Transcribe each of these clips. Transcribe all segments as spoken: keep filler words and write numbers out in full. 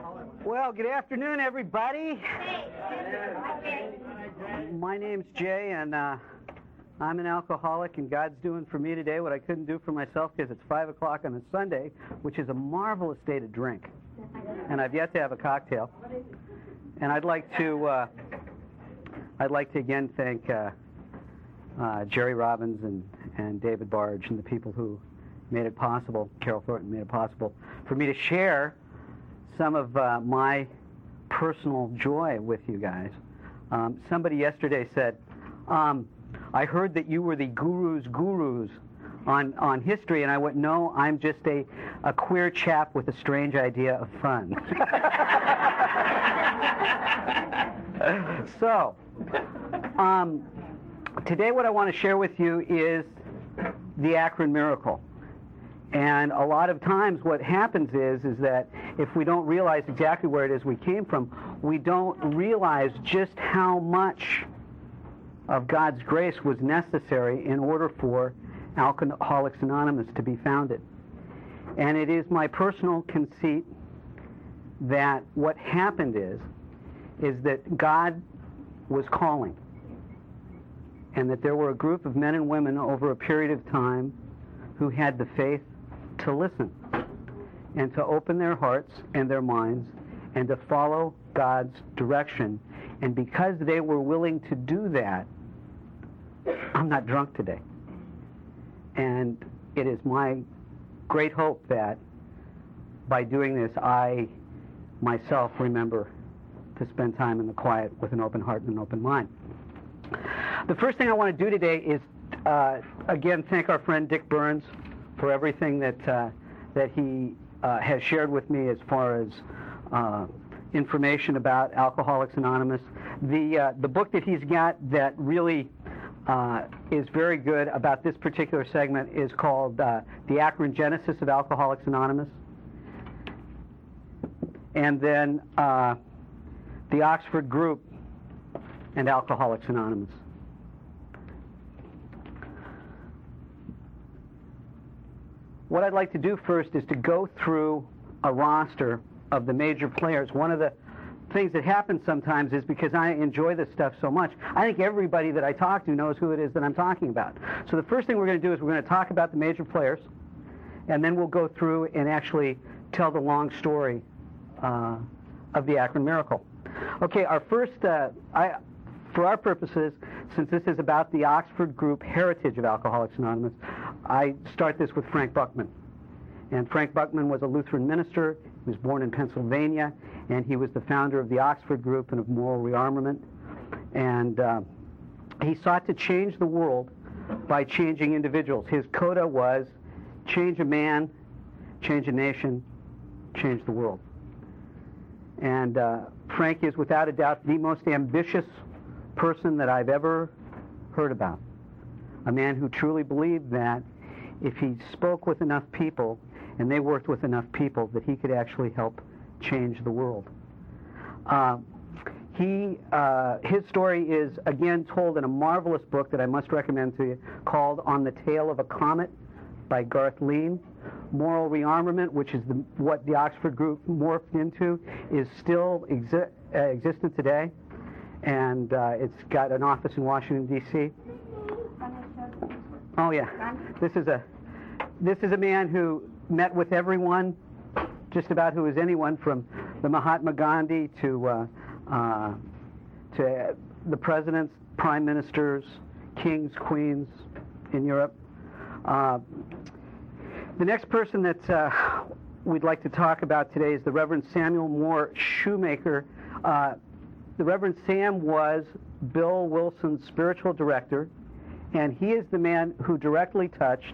Well, good afternoon, everybody. My name's Jay, and uh, I'm an alcoholic, and God's doing for me today what I couldn't do for myself because it's five o'clock on a Sunday, which is a marvelous day to drink. And I've yet to have a cocktail. And I'd like to, uh, I'd like to again thank uh, uh, Jerry Robbins and, and David Barge and the people who made it possible, Carol Thornton made it possible, for me to share some of uh, my personal joy with you guys. Um, somebody yesterday said, um, I heard that you were the guru's gurus on, on history, and I went, no, I'm just a, a queer chap with a strange idea of fun. So, um, today what I want to share with you is the Akron Miracle. And a lot of times what happens is, is that if we don't realize exactly where it is we came from, we don't realize just how much of God's grace was necessary in order for Alcoholics Anonymous to be founded. And it is my personal conceit that what happened is, is that God was calling. And that there were a group of men and women over a period of time who had the faith to listen and to open their hearts and their minds and to follow God's direction. And because they were willing to do that, I'm not drunk today. And it is my great hope that by doing this, I myself remember to spend time in the quiet with an open heart and an open mind. The first thing I want to do today is, uh, again, thank our friend Dick Burns for everything that uh, that he uh, has shared with me as far as uh, information about Alcoholics Anonymous. The uh, the book that he's got that really uh, is very good about this particular segment is called uh, The Akron Genesis of Alcoholics Anonymous. And then uh, The Oxford Group and Alcoholics Anonymous. What I'd like to do first is to go through a roster of the major players. One of the things that happens sometimes is because I enjoy this stuff so much, I think everybody that I talk to knows who it is that I'm talking about. So the first thing we're going to do is we're going to talk about the major players, and then we'll go through and actually tell the long story uh, of the Akron Miracle. Okay, our first, uh, I, for our purposes, since this is about the Oxford Group heritage of Alcoholics Anonymous, I start this with Frank Buckman. And Frank Buckman was a Lutheran minister. He was born in Pennsylvania, and he was the founder of the Oxford Group and of Moral Rearmament. And uh, he sought to change the world by changing individuals. His coda was, change a man, change a nation, change the world. And uh, Frank is without a doubt the most ambitious person that I've ever heard about. A man who truly believed that if he spoke with enough people and they worked with enough people, that he could actually help change the world. Uh, he, uh, his story is again told in a marvelous book that I must recommend to you called On the Tail of a Comet by Garth Lean. Moral Rearmament, which is the, what the Oxford Group morphed into, is still exi- uh, existent today. And uh, it's got an office in Washington, D C Oh yeah, this is a this is a man who met with everyone, just about who is anyone, from the Mahatma Gandhi to uh, uh, to the presidents, prime ministers, kings, queens in Europe. Uh, the next person that uh, we'd like to talk about today is the Reverend Samuel Moore Shoemaker. Uh, The Reverend Sam was Bill Wilson's spiritual director, and he is the man who directly touched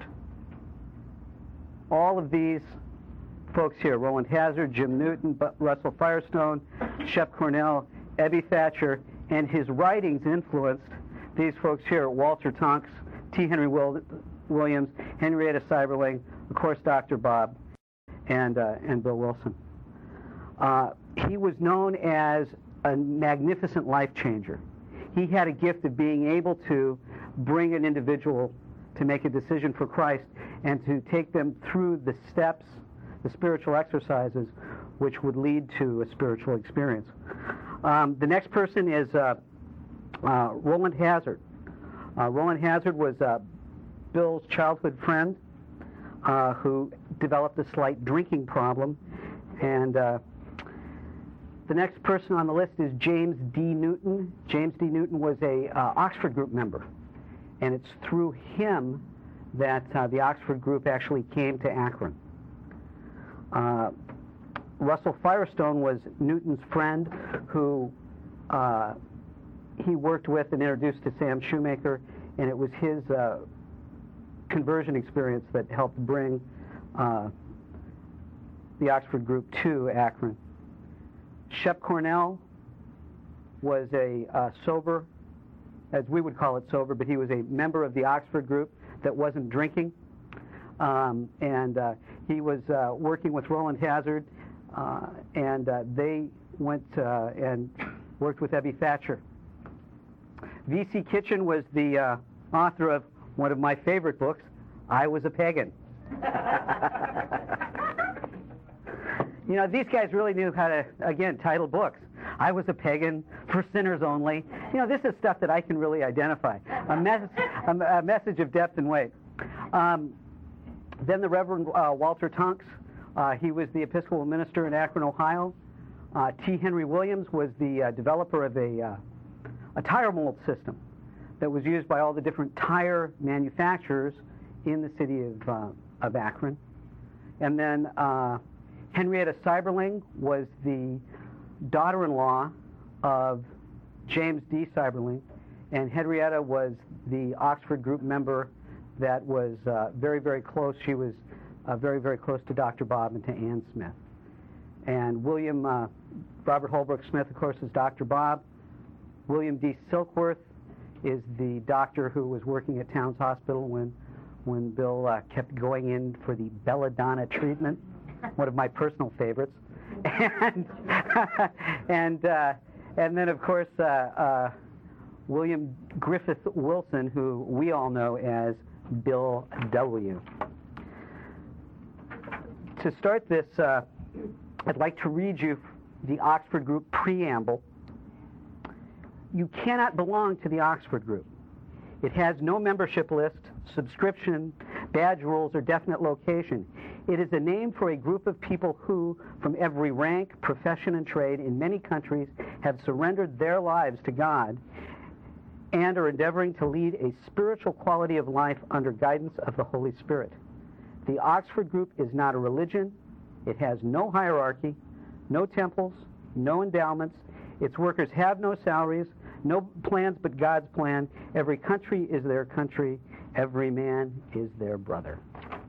all of these folks here: Roland Hazard, Jim Newton, B- Russell Firestone, Shep Cornell, Ebby Thatcher, and his writings influenced these folks here: Walter Tonks, T. Henry Will- Williams, Henrietta Seiberling, of course, Doctor Bob, and uh, and Bill Wilson. Uh, he was known as a magnificent life changer. He had a gift of being able to bring an individual to make a decision for Christ and to take them through the steps, the spiritual exercises, which would lead to a spiritual experience. Um, the next person is uh, uh, Roland Hazard. Uh, Roland Hazard was uh, Bill's childhood friend uh, who developed a slight drinking problem. And uh, the next person on the list is James D. Newton. James D. Newton was a uh, Oxford Group member. And it's through him that uh, the Oxford Group actually came to Akron. Uh, Russell Firestone was Newton's friend who uh, he worked with and introduced to Sam Shoemaker, and it was his uh, conversion experience that helped bring uh, the Oxford Group to Akron. Shep Cornell was a uh, sober, as we would call it sober, but he was a member of the Oxford Group that wasn't drinking. Um, and uh, he was uh, working with Roland Hazard, uh, and uh, they went uh, and worked with Ebby Thatcher. V C Kitchen was the uh, author of one of my favorite books, I Was a Pagan. You know, these guys really knew how to, again, title books. I Was a Pagan, For Sinners Only. You know, this is stuff that I can really identify. A, mes- a, a message of depth and weight. Um, then the Reverend uh, Walter Tunks. Uh, he was the Episcopal minister in Akron, Ohio. Uh, T. Henry Williams was the uh, developer of a, uh, a tire mold system that was used by all the different tire manufacturers in the city of, uh, of Akron. And then uh, Henrietta Seiberling was the daughter-in-law of James D. Seiberling, and Henrietta was the Oxford Group member that was uh, very, very close. She was uh, very, very close to Doctor Bob and to Ann Smith. And William, uh, Robert Holbrook Smith, of course, is Doctor Bob. William D. Silkworth is the doctor who was working at Towns Hospital when, when Bill uh, kept going in for the belladonna treatment, one of my personal favorites. And and uh, and then of course uh, uh, William Griffith Wilson, who we all know as Bill W. To start this, uh, I'd like to read you the Oxford Group preamble. You cannot belong to the Oxford Group. It has no membership list, subscription, badge rules, or definite location. It is a name for a group of people who, from every rank, profession, and trade in many countries, have surrendered their lives to God and are endeavoring to lead a spiritual quality of life under guidance of the Holy Spirit. The Oxford Group is not a religion. It has no hierarchy, no temples, no endowments. Its workers have no salaries, no plans but God's plan. Every country is their country. Every man is their brother.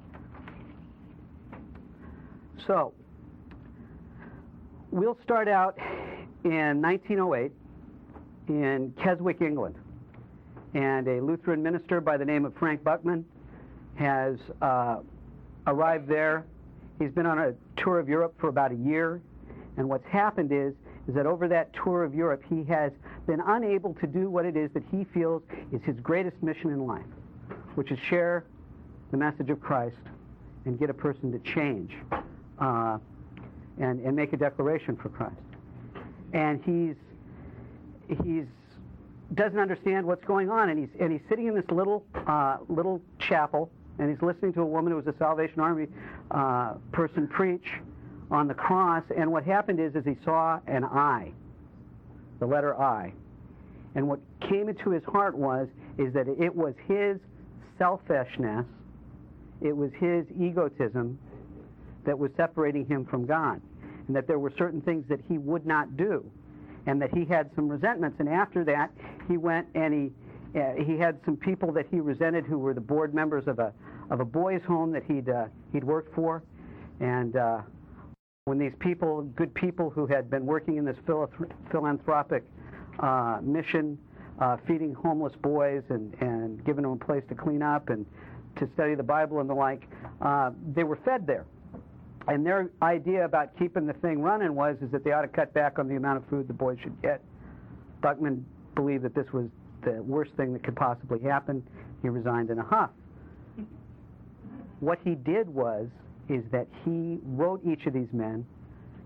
So, we'll start out in nineteen oh eight in Keswick, England. And a Lutheran minister by the name of Frank Buckman has uh, arrived there. He's been on a tour of Europe for about a year. And what's happened is, is that over that tour of Europe, he has been unable to do what it is that he feels is his greatest mission in life, which is share the message of Christ and get a person to change. Uh, and, and make a declaration for Christ. And he's he's doesn't understand what's going on, and he's and he's sitting in this little uh, little chapel, and he's listening to a woman who was a Salvation Army uh, person preach on the cross. And what happened is, is he saw an I, the letter I, and what came into his heart was is that it was his selfishness, it was his egotism that was separating him from God, and that there were certain things that he would not do, and that he had some resentments. And after that, he went and he uh, he had some people that he resented who were the board members of a of a boys' home that he'd uh, he'd worked for, and uh, when these people, good people who had been working in this philanthropic uh, mission, uh, feeding homeless boys and and giving them a place to clean up and to study the Bible and the like, uh, they were fed there. And their idea about keeping the thing running was is that they ought to cut back on the amount of food the boys should get. Buckman believed that this was the worst thing that could possibly happen. He resigned in a huff. What he did was is that he wrote each of these men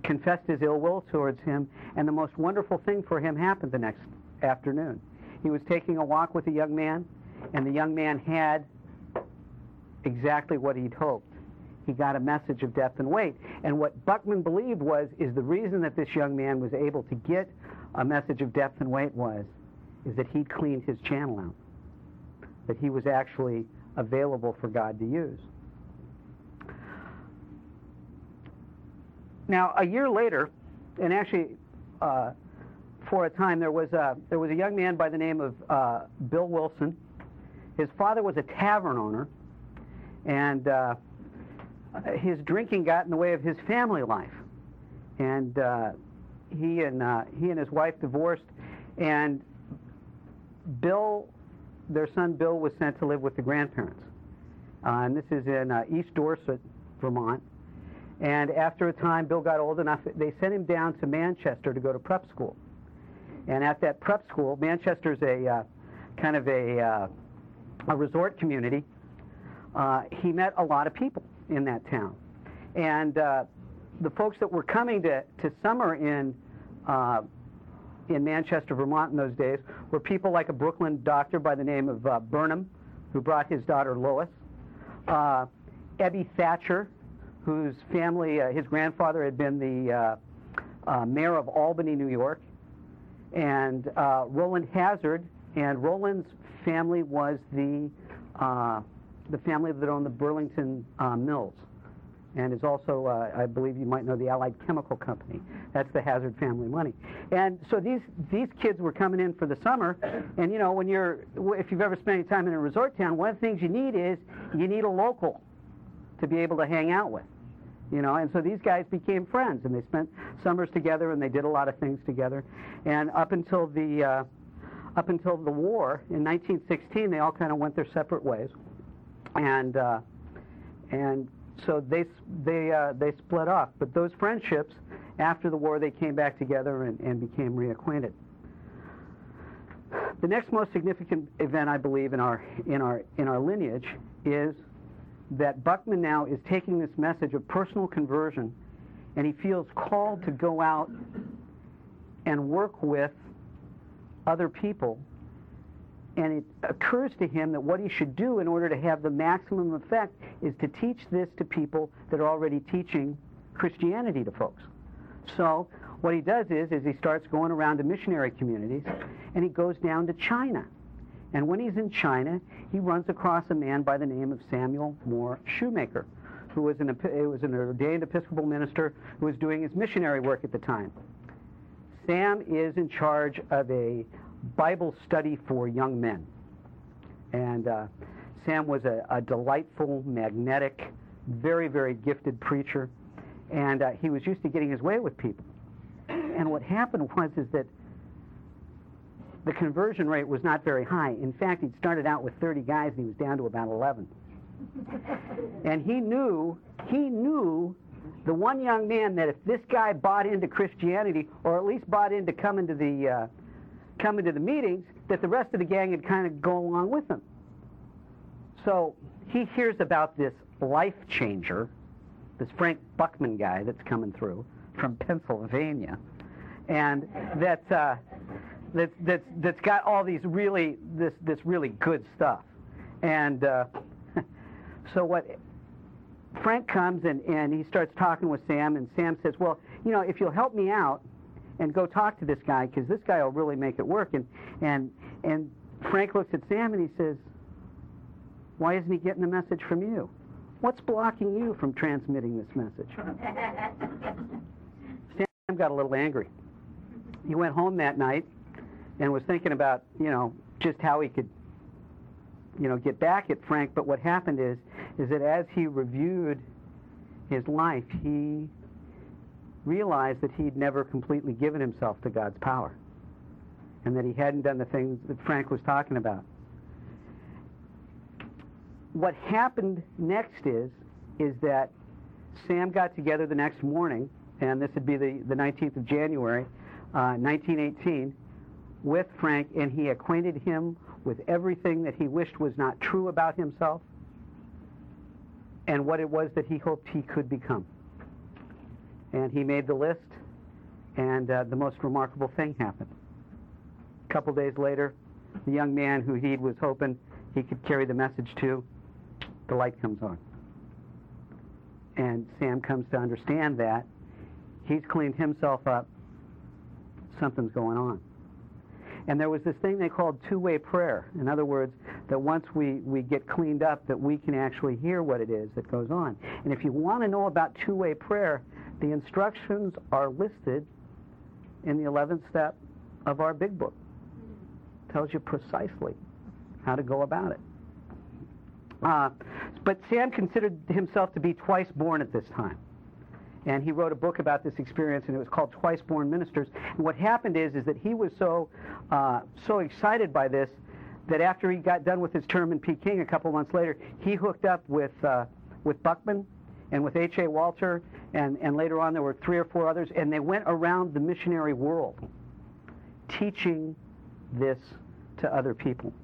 confessed his ill will towards him, and the most wonderful thing for him happened the next afternoon. He was taking a walk with a young man, and the young man had exactly what he'd hoped. He got a message of depth and weight. And what Buckman believed was, is the reason that this young man was able to get a message of depth and weight was, is that he'd cleaned his channel out, that he was actually available for God to use. Now, a year later, and actually uh, for a time, there was a, there was a young man by the name of uh, Bill Wilson. His father was a tavern owner, and uh, his drinking got in the way of his family life. And uh, he and uh, he and his wife divorced, and Bill, their son Bill, was sent to live with the grandparents. Uh, and this is in uh, East Dorset, Vermont. And after a time, Bill got old enough, they sent him down to Manchester to go to prep school. And at that prep school, Manchester's a uh, kind of a, uh, a resort community. Uh, he met a lot of people in that town. And uh, the folks that were coming to, to summer in uh, in Manchester, Vermont in those days were people like a Brooklyn doctor by the name of uh, Burnham, who brought his daughter Lois, uh, Ebby Thatcher, whose family, uh, his grandfather had been the uh, uh, mayor of Albany, New York, and uh, Roland Hazard, and Roland's family was the uh, the family that owned the Burlington uh, Mills, and is also, uh, I believe you might know, the Allied Chemical Company. That's the Hazard family money. And so these these kids were coming in for the summer, and you know, when you're, if you've ever spent any time in a resort town, one of the things you need is you need a local to be able to hang out with, you know. And so these guys became friends, and they spent summers together, and they did a lot of things together. And up until the uh, up until the war in nineteen sixteen, they all kind of went their separate ways, and uh, and so they they uh, they split off. But those friendships, after the war, they came back together and, and became reacquainted. The next most significant event, I believe, in our in our in our lineage is that Buckman now is taking this message of personal conversion, and he feels called to go out and work with other people. And it occurs to him that what he should do in order to have the maximum effect is to teach this to people that are already teaching Christianity to folks. So what he does is, is he starts going around to missionary communities, and he goes down to China. And when he's in China, he runs across a man by the name of Samuel Moore Shoemaker, who was an, it was an ordained Episcopal minister who was doing his missionary work at the time. Sam is in charge of a Bible study for young men. And uh, Sam was a, a delightful, magnetic, very, very gifted preacher. And uh, he was used to getting his way with people. And what happened was is that the conversion rate was not very high. In fact, he'd started out with thirty guys, and he was down to about eleven. And he knew, he knew the one young man that if this guy bought into Christianity, or at least bought into coming to the uh, coming to the meetings, that the rest of the gang would kind of go along with him. So he hears about this life changer, this Frank Buckman guy that's coming through from Pennsylvania, and that uh, that's that's that's got all these really this this really good stuff. And uh, so what Frank comes and, and he starts talking with Sam, and Sam says, well, you know, if you'll help me out and go talk to this guy, because this guy will really make it work. And and and Frank looks at Sam and he says, why isn't he getting a message from you? What's blocking you from transmitting this message? Sam got a little angry. He went home that night and was thinking about, you know, just how he could, you know, get back at Frank. But what happened is, is that as he reviewed his life, he realized that he'd never completely given himself to God's power, and that he hadn't done the things that Frank was talking about. What happened next is, is that Sam got together the next morning, and this would be the, the nineteenth of January, uh, nineteen eighteen, with Frank, and he acquainted him with everything that he wished was not true about himself, and what it was that he hoped he could become. And he made the list, and uh, the most remarkable thing happened. A couple days later, the young man who he was hoping he could carry the message to, the light comes on. And Sam comes to understand that he's cleaned himself up, something's going on. And there was this thing they called two-way prayer. In other words, that once we, we get cleaned up, that we can actually hear what it is that goes on. And if you want to know about two-way prayer, the instructions are listed in the eleventh step of our big book. It tells you precisely how to go about it. Uh, but Sam considered himself to be twice born at this time. And he wrote a book about this experience, and it was called Twice Born Ministers. And what happened is, is that he was so, uh, so excited by this that after he got done with his term in Peking a couple months later, he hooked up with, uh, with Buckman and with H A Walter, and, and later on there were three or four others, and they went around the missionary world teaching this to other people.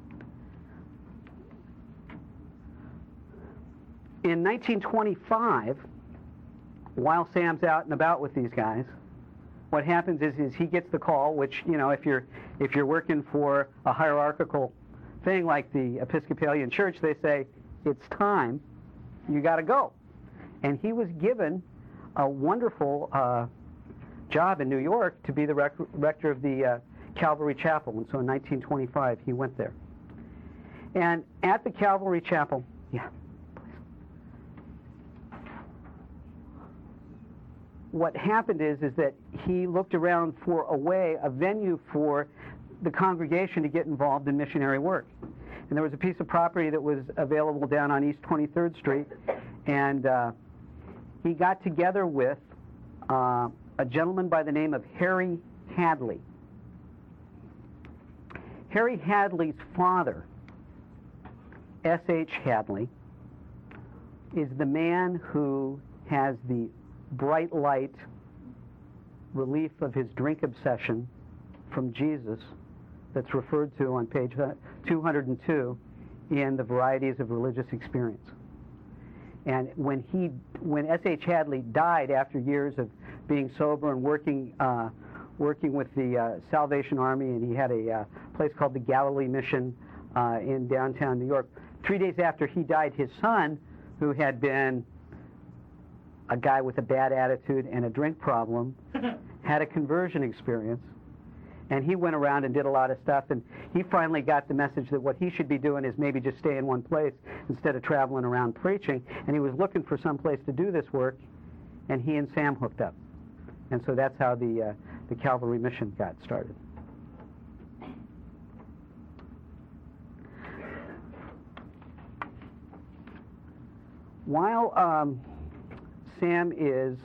In nineteen twenty-five, while Sam's out and about with these guys, what happens is, is he gets the call, which, you know, if you're if you're working for a hierarchical thing like the Episcopalian Church, they say, it's time, you got to go. And he was given a wonderful uh, job in New York to be the rec- rector of the uh, Calvary Chapel. And so in nineteen twenty-five, he went there. And at the Calvary Chapel, yeah, what happened is, is that he looked around for a way, a venue for the congregation to get involved in missionary work. And there was a piece of property that was available down on East twenty-third Street, and uh, he got together with uh, a gentleman by the name of Harry Hadley. Harry Hadley's father, S H Hadley, is the man who has the bright light relief of his drink obsession from Jesus that's referred to on page two hundred two in The Varieties of Religious Experience. And when he, when S H Hadley died after years of being sober and working uh, working with the uh, Salvation Army, and he had a uh, place called the Galilee Mission uh, in downtown New York, three days after he died, his son, who had been a guy with a bad attitude and a drink problem, had a conversion experience, and he went around and did a lot of stuff, and he finally got the message that what he should be doing is maybe just stay in one place instead of traveling around preaching, and he was looking for some place to do this work, and he and Sam hooked up. And so that's how the, uh, the Calvary Mission got started. While um, Sam is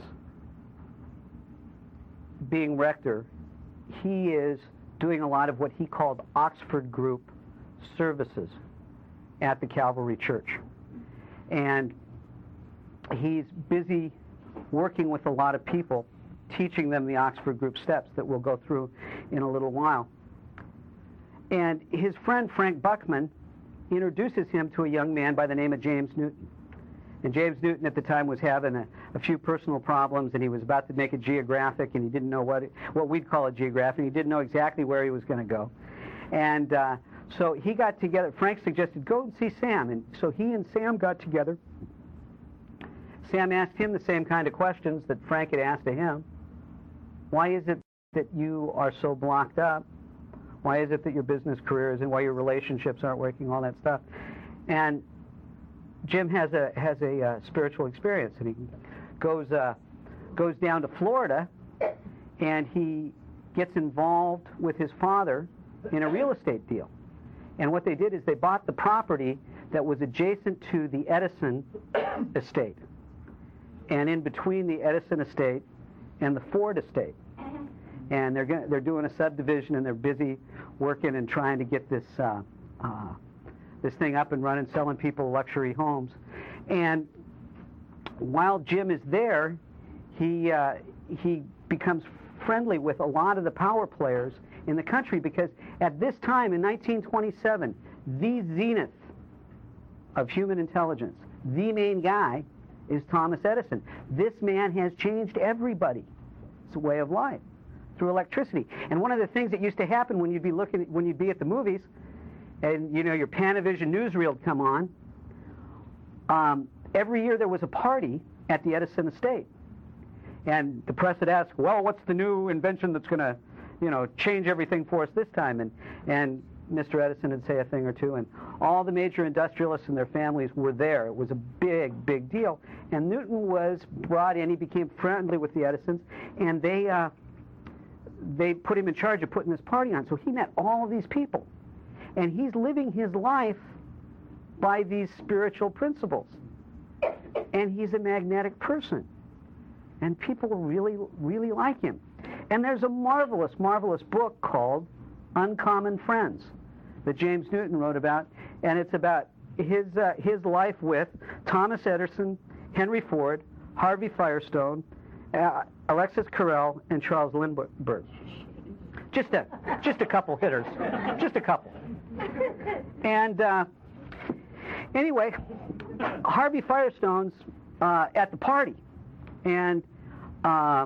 being rector, he is doing a lot of what he called Oxford Group services at the Calvary Church. And he's busy working with a lot of people, teaching them the Oxford Group steps that we'll go through in a little while. And his friend Frank Buckman introduces him to a young man by the name of James Newton. And James Newton at the time was having a, a few personal problems, and he was about to make a geographic, and he didn't know what it, what we'd call a geographic. He didn't know exactly where he was going to go. And uh, so he got together. Frank suggested, go and see Sam. And so he and Sam got together. Sam asked him the same kind of questions that Frank had asked to him. Why is it that you are so blocked up? Why is it that your business career is, and why your relationships aren't working, all that stuff? And Jim has a has a uh, spiritual experience, and he goes uh, goes down to Florida, and he gets involved with his father in a real estate deal. And what they did is they bought the property that was adjacent to the Edison estate, and in between the Edison estate and the Ford estate. And they're gonna, they're doing a subdivision, and they're busy working and trying to get this. Uh, uh, this thing up and running, selling people luxury homes. And while Jim is there, he uh, he becomes friendly with a lot of the power players in the country, because at this time in nineteen twenty-seven, the zenith of human intelligence, the main guy, is Thomas Edison. This man has changed everybody's way of life through electricity. And one of the things that used to happen when you'd be looking, when you'd be at the movies, and you know your Panavision newsreel would come on, um, every year there was a party at the Edison estate. And the press would ask, well, what's the new invention that's going to, you know, change everything for us this time? And, and Mister Edison would say a thing or two, and all the major industrialists and their families were there. It was a big, big deal. And Newton was brought in. He became friendly with the Edisons, and they, uh, they put him in charge of putting this party on. So he met all of these people. And he's living his life by these spiritual principles. And he's a magnetic person. And people really, really like him. And there's a marvelous, marvelous book called Uncommon Friends that James Newton wrote about. And it's about his, uh, his life with Thomas Edison, Henry Ford, Harvey Firestone, uh, Alexis Carrel, and Charles Lindbergh. Just a, just a couple hitters. Just a couple. And uh, anyway, Harvey Firestone's uh, at the party. And, uh,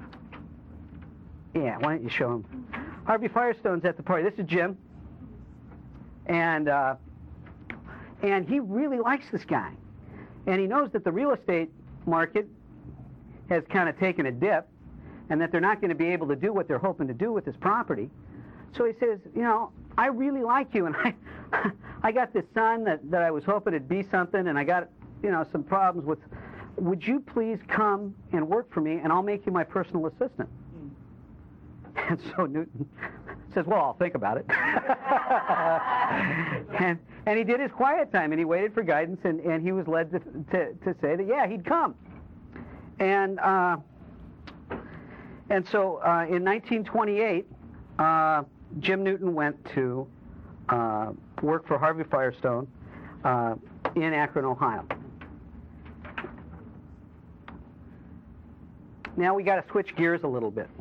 yeah, why don't you show him? Harvey Firestone's at the party. This is Jim. And, uh, and he really likes this guy. And he knows that the real estate market has kind of taken a dip and that they're not going to be able to do what they're hoping to do with this property. So he says, you know, I really like you, and I I got this son that, that I was hoping it'd be something, and I got, you know, some problems with. Would you please come and work for me, and I'll make you my personal assistant? Mm. And so Newton says, well, I'll think about it. and and he did his quiet time, and he waited for guidance, and, and he was led to, to, to say that, yeah, he'd come. And, uh, and so uh, in nineteen twenty-eight, uh, Jim Newton went to uh, work for Harvey Firestone uh, in Akron, Ohio. Now we got to switch gears a little bit.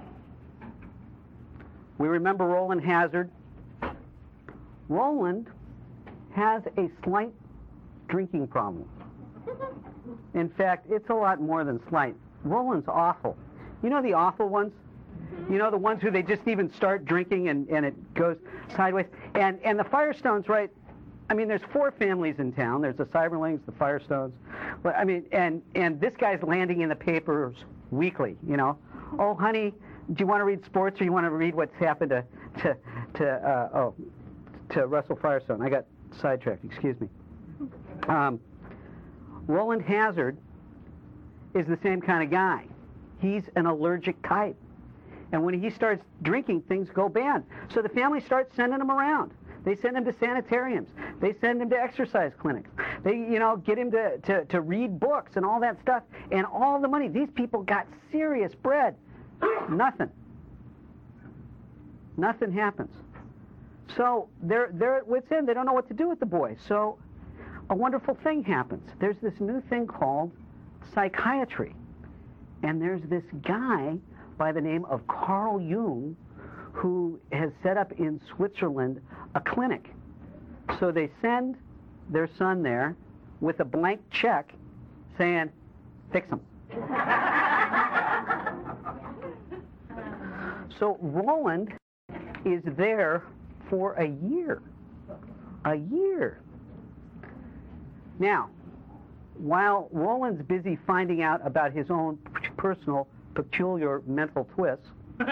We remember Roland Hazard. Roland has a slight drinking problem. In fact, it's a lot more than slight. Roland's awful. You know the awful ones? You know, the ones who they just even start drinking and, and it goes sideways. And and the Firestones, right? I mean, there's four families in town. There's the Cyberlings, the Firestones. But I mean, and and this guy's landing in the papers weekly. You know, oh honey, do you want to read sports or you want to read what's happened to to to uh, oh to Russell Firestone? I got sidetracked. Excuse me. Um, Roland Hazard is the same kind of guy. He's an allergic type. And when he starts drinking, things go bad. So the family starts sending him around. They send him to sanitariums. They send him to exercise clinics. They, you know, get him to, to, to read books and all that stuff. And all the money. These people got serious bread. Nothing. Nothing happens. So they're, they're at wit's end. They don't know what to do with the boy. So a wonderful thing happens. There's this new thing called psychiatry. And there's this guy by the name of Carl Jung, who has set up in Switzerland a clinic. So they send their son there with a blank check saying, fix him. So Roland is there for a year. A year. Now, while Roland's busy finding out about his own personal peculiar mental twists,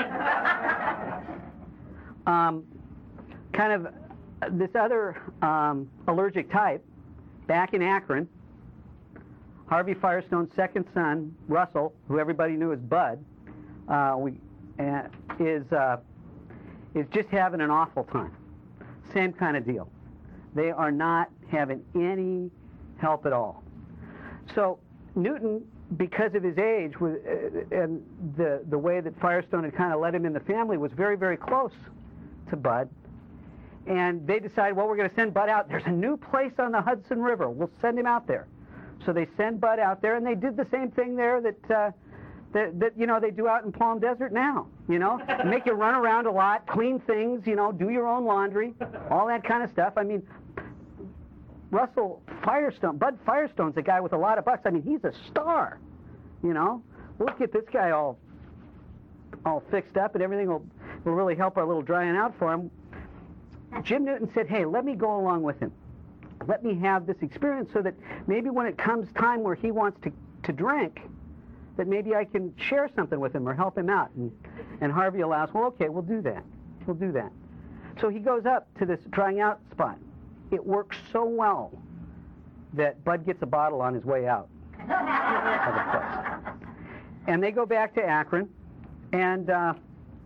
um, kind of uh, this other um, allergic type, back in Akron, Harvey Firestone's second son, Russell, who everybody knew as Bud, uh, we, uh, is, uh, is just having an awful time. Same kind of deal. They are not having any help at all. So Newton, because of his age was, uh, and the, the way that Firestone had kind of let him in the family, was very, very close to Bud. And they decided, well, we're going to send Bud out. There's a new place on the Hudson River. We'll send him out there. So they send Bud out there, and they did the same thing there that, uh, that, that you know, they do out in Palm Desert now, you know? Make you run around a lot, clean things, you know, do your own laundry, all that kind of stuff. I mean, Russell Firestone, Bud Firestone's a guy with a lot of bucks. I mean, he's a star, you know. We'll get this guy all all fixed up, and everything will, will really help our little drying out for him. Jim Newton said, hey, let me go along with him. Let me have this experience so that maybe when it comes time where he wants to, to drink, that maybe I can share something with him or help him out. And, and Harvey allows, well, okay, we'll do that. We'll do that. So he goes up to this drying out spot. It works so well that Bud gets a bottle on his way out of the place. And they go back to Akron, and uh,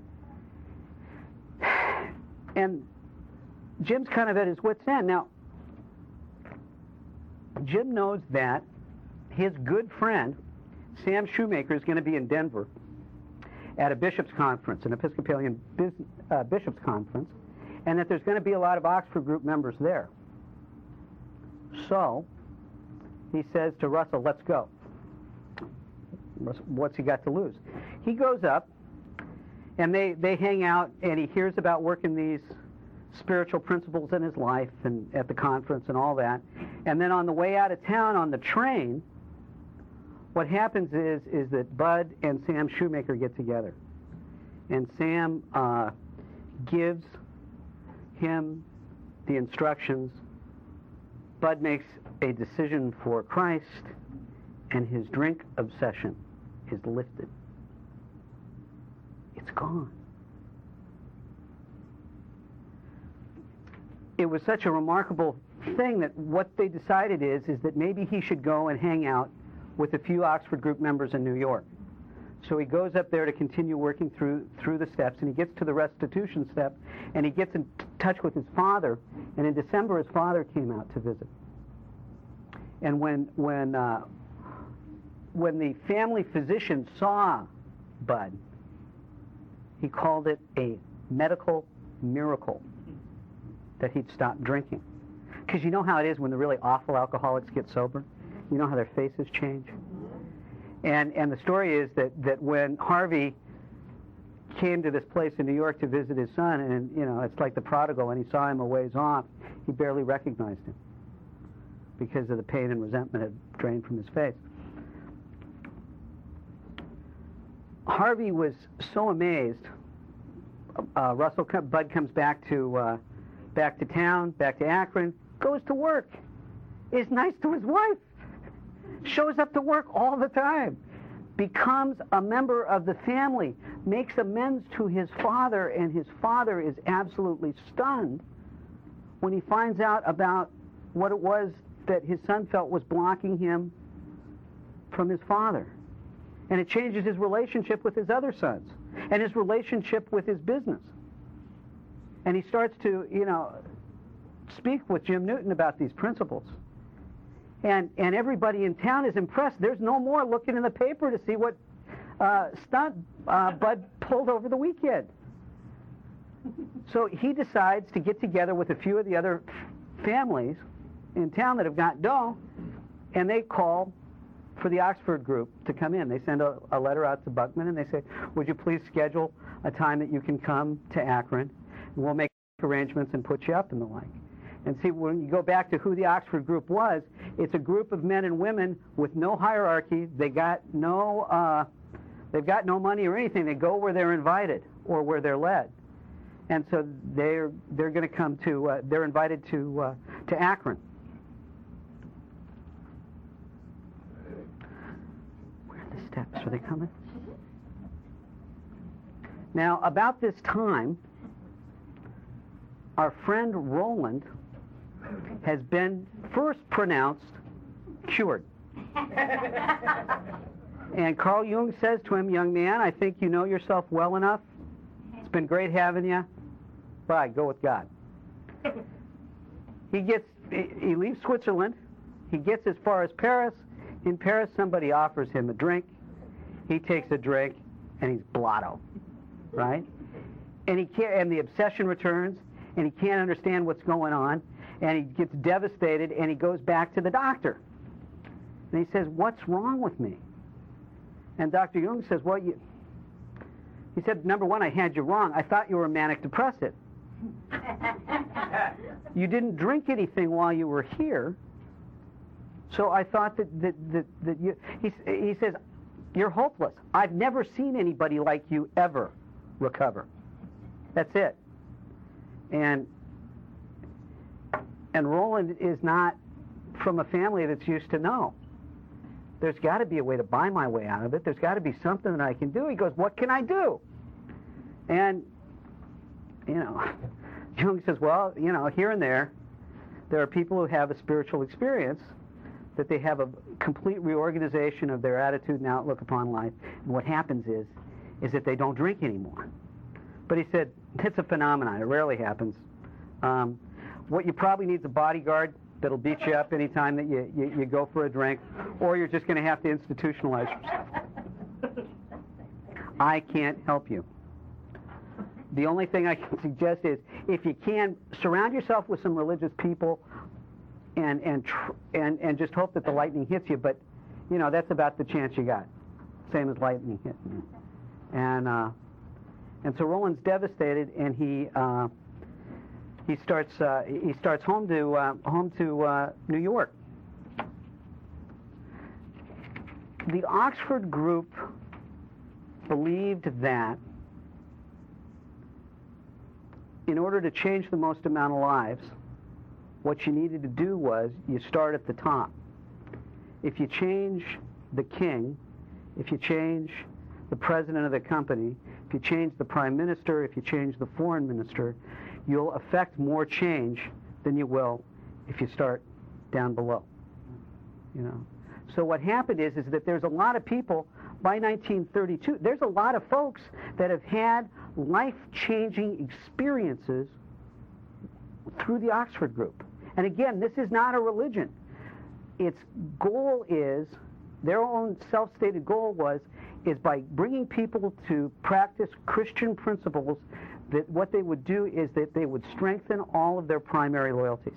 and Jim's kind of at his wit's end. Now, Jim knows that his good friend, Sam Shoemaker, is going to be in Denver at a bishop's conference, an Episcopalian bis- uh, bishop's conference, and that there's going to be a lot of Oxford Group members there. So he says to Russell, let's go. What's he got to lose? He goes up, and they, they hang out, and he hears about working these spiritual principles in his life and at the conference and all that. And then on the way out of town on the train, what happens is is that Bud and Sam Shoemaker get together. And Sam uh, gives him the instructions. Bud makes a decision for Christ, and his drink obsession is lifted. It's gone. It was such a remarkable thing that what they decided is, is that maybe he should go and hang out with a few Oxford Group members in New York. So he goes up there to continue working through through the steps, and he gets to the restitution step, and he gets in t- touch with his father, and in December his father came out to visit. And when when uh, when the family physician saw Bud, he called it a medical miracle that he'd stopped drinking. Because you know how it is when the really awful alcoholics get sober? You know how their faces change? And and the story is that, that when Harvey came to this place in New York to visit his son, and, you know, it's like the prodigal, and he saw him a ways off, he barely recognized him because of the pain and resentment had drained from his face. Harvey was so amazed. Uh, Russell, Bud comes back to uh, back to town, back to Akron, goes to work, is nice to his wife, shows up to work all the time, becomes a member of the family, makes amends to his father, and his father is absolutely stunned when he finds out about what it was that his son felt was blocking him from his father. And it changes his relationship with his other sons and his relationship with his business. And he starts to, you know, speak with Jim Newton about these principles. And and everybody in town is impressed. There's no more looking in the paper to see what uh, stunt uh, Bud pulled over the weekend. So he decides to get together with a few of the other families in town that have got dough, and they call for the Oxford Group to come in. They send a, a letter out to Buckman, and they say, would you please schedule a time that you can come to Akron, and we'll make arrangements and put you up and the like. And see, when you go back to who the Oxford Group was, it's a group of men and women with no hierarchy. They got no, uh, they've got no money or anything. They go where they're invited or where they're led. And so they're they're going to come to, uh, they're invited to uh, to Akron. Where are the steps? Are they coming? Now, about this time, our friend Roland has been first pronounced cured. And Carl Jung says to him, young man, I think you know yourself well enough. It's been great having you. Bye, go with God. He gets, he leaves Switzerland. He gets as far as Paris. In Paris, somebody offers him a drink. He takes a drink, and he's blotto, right? And he can't, and the obsession returns, and he can't understand what's going on, and he gets devastated, and he goes back to the doctor. And he says, what's wrong with me? And Doctor Jung says, well, you... He said, number one, I had you wrong. I thought you were manic depressive. You didn't drink anything while you were here. So I thought that, that, that, that you, he, he says, you're hopeless. I've never seen anybody like you ever recover. That's it. And and Roland is not from a family that's used to no. There's got to be a way to buy my way out of it. There's got to be something that I can do. He goes, what can I do? And, you know, Jung says, well, you know, here and there, there are people who have a spiritual experience, that they have a complete reorganization of their attitude and outlook upon life. And what happens is, is that they don't drink anymore. But he said, it's a phenomenon. It rarely happens. Um, what you probably need is a bodyguard that'll beat you up anytime that you, you, you go for a drink, or you're just going to have to institutionalize yourself. I can't help you. The only thing I can suggest is, if you can, surround yourself with some religious people and and tr- and and just hope that the lightning hits you. But, you know, that's about the chance you got. Same as lightning hitting you. And uh, and so Roland's devastated, and he uh, he starts uh, he starts home to uh, home to uh, New York. The Oxford group believed that in order to change the most amount of lives, what you needed to do was you start at the top. If you change the king, if you change the president of the company, if you change the prime minister, if you change the foreign minister, you'll affect more change than you will if you start down below. You know. So what happened is, is that there's a lot of people by nineteen thirty-two. There's a lot of folks that have had life-changing experiences through the Oxford group. And again, this is not a religion. Its goal is, their own self-stated goal was, is by bringing people to practice Christian principles, that what they would do is that they would strengthen all of their primary loyalties.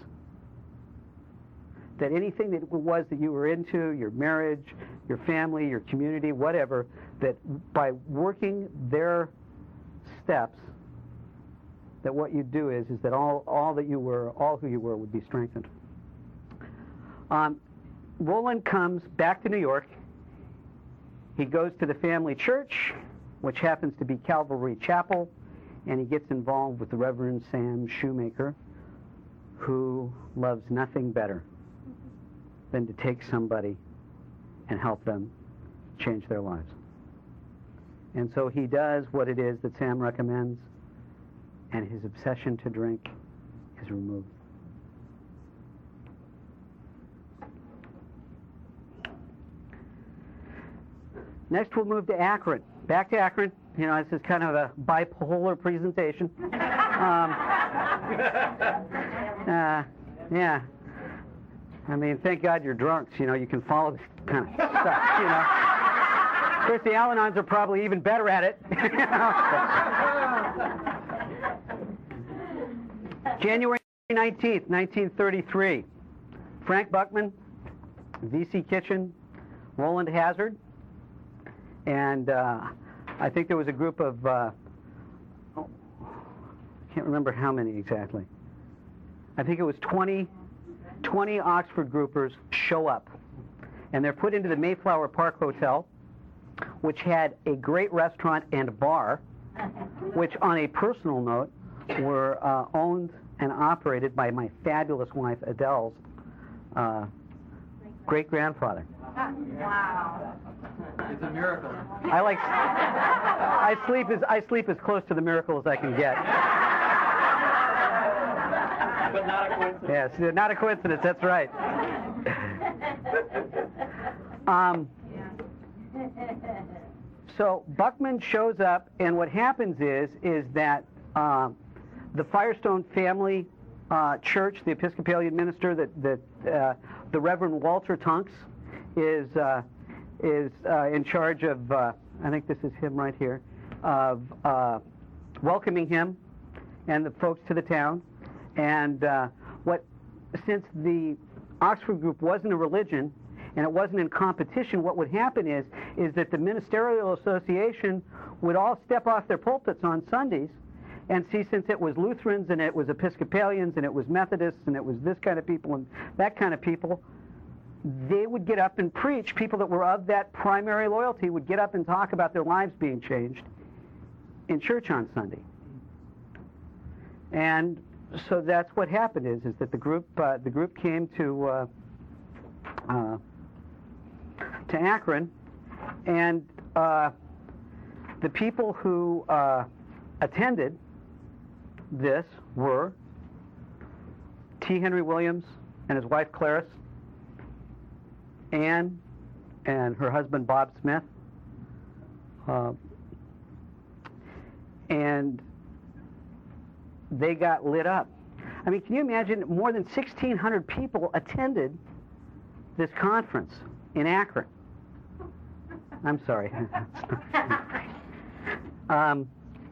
That anything that it was that you were into, your marriage, your family, your community, whatever, that by working their steps, that what you do is is that all, all that you were, all who you were would be strengthened. Um, Roland comes back to New York. He goes to the family church, which happens to be Calvary Chapel, and he gets involved with the Reverend Sam Shoemaker, who loves nothing better than to take somebody and help them change their lives. And so he does what it is that Sam recommends, and his obsession to drink is removed. Next, we'll move to Akron. Back to Akron. You know, this is kind of a bipolar presentation. Um, uh, yeah. I mean, thank God you're drunks. You know, you can follow this kind of stuff, you know. Of course, the Al-Anons are probably even better at it. January nineteenth, nineteen thirty-three. Frank Buckman, V C Kitchen, Roland Hazard, and uh, I think there was a group of, uh, oh, I can't remember how many exactly. I think it was twenty, twenty Oxford groupers show up. And they're put into the Mayflower Park Hotel, which had a great restaurant and bar, which on a personal note were uh, owned and operated by my fabulous wife Adele's uh, great-grandfather. Wow. It's a miracle. I like. I sleep as I sleep as close to the miracle as I can get. But not a coincidence. Yes, not a coincidence. That's right. Um, so Buckman shows up, and what happens is is that uh, the Firestone family uh, church, the Episcopalian minister, that that uh, the Reverend Walter Tunks is uh, is uh, in charge of. Uh, I think this is him right here, of uh, welcoming him and the folks to the town. And uh, what since the Oxford group wasn't a religion, and it wasn't in competition, what would happen is is that the ministerial association would all step off their pulpits on Sundays And see, since it was Lutherans and it was Episcopalians and it was Methodists and it was this kind of people and that kind of people, they would get up and preach. People that were of that primary loyalty would get up and talk about their lives being changed in church on Sunday. And so that's what happened is, is that the group, uh, the group came to, uh, uh, to Akron, and uh, the people who uh, attended this were T. Henry Williams and his wife Clarice, Anne and her husband Bob Smith, uh, and they got lit up. I mean, can you imagine more than sixteen hundred people attended this conference in Akron? I'm sorry. um,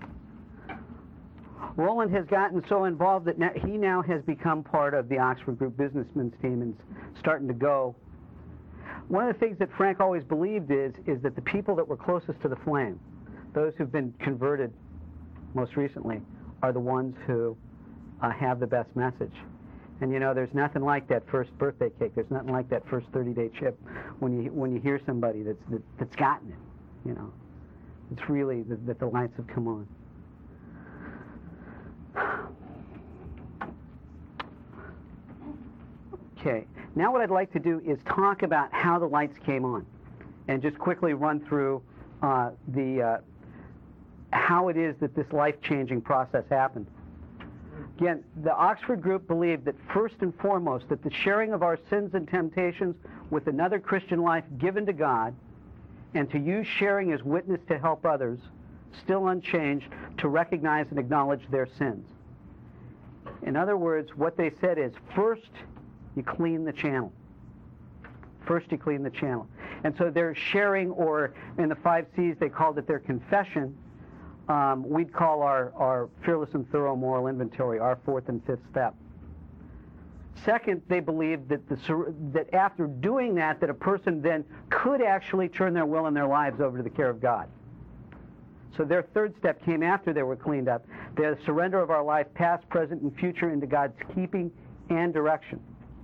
Roland has gotten so involved that now, he now has become part of the Oxford Group Businessmen's team and is starting to go. One of the things that Frank always believed is, is that the people that were closest to the flame, those who've been converted most recently, are the ones who uh, have the best message. And you know, there's nothing like that first birthday cake. There's nothing like that first thirty-day chip when you when you hear somebody that's that, that's gotten it. You know, it's really that, that the lights have come on. Okay. Now what I'd like to do is talk about how the lights came on, and just quickly run through uh, the uh, how it is that this life-changing process happened. Again, the Oxford Group believed that first and foremost that the sharing of our sins and temptations with another Christian life given to God, and to use sharing as witness to help others, still unchanged, to recognize and acknowledge their sins. In other words, what they said is, first you clean the channel. First you clean the channel. And so their sharing, or in the five C's they called it their confession, Um, we'd call our, our fearless and thorough moral inventory our fourth and fifth step. Second, they believed that, the, that after doing that, that a person then could actually turn their will and their lives over to the care of God. So their third step came after they were cleaned up. The surrender of our life, past, present, and future, into God's keeping and direction.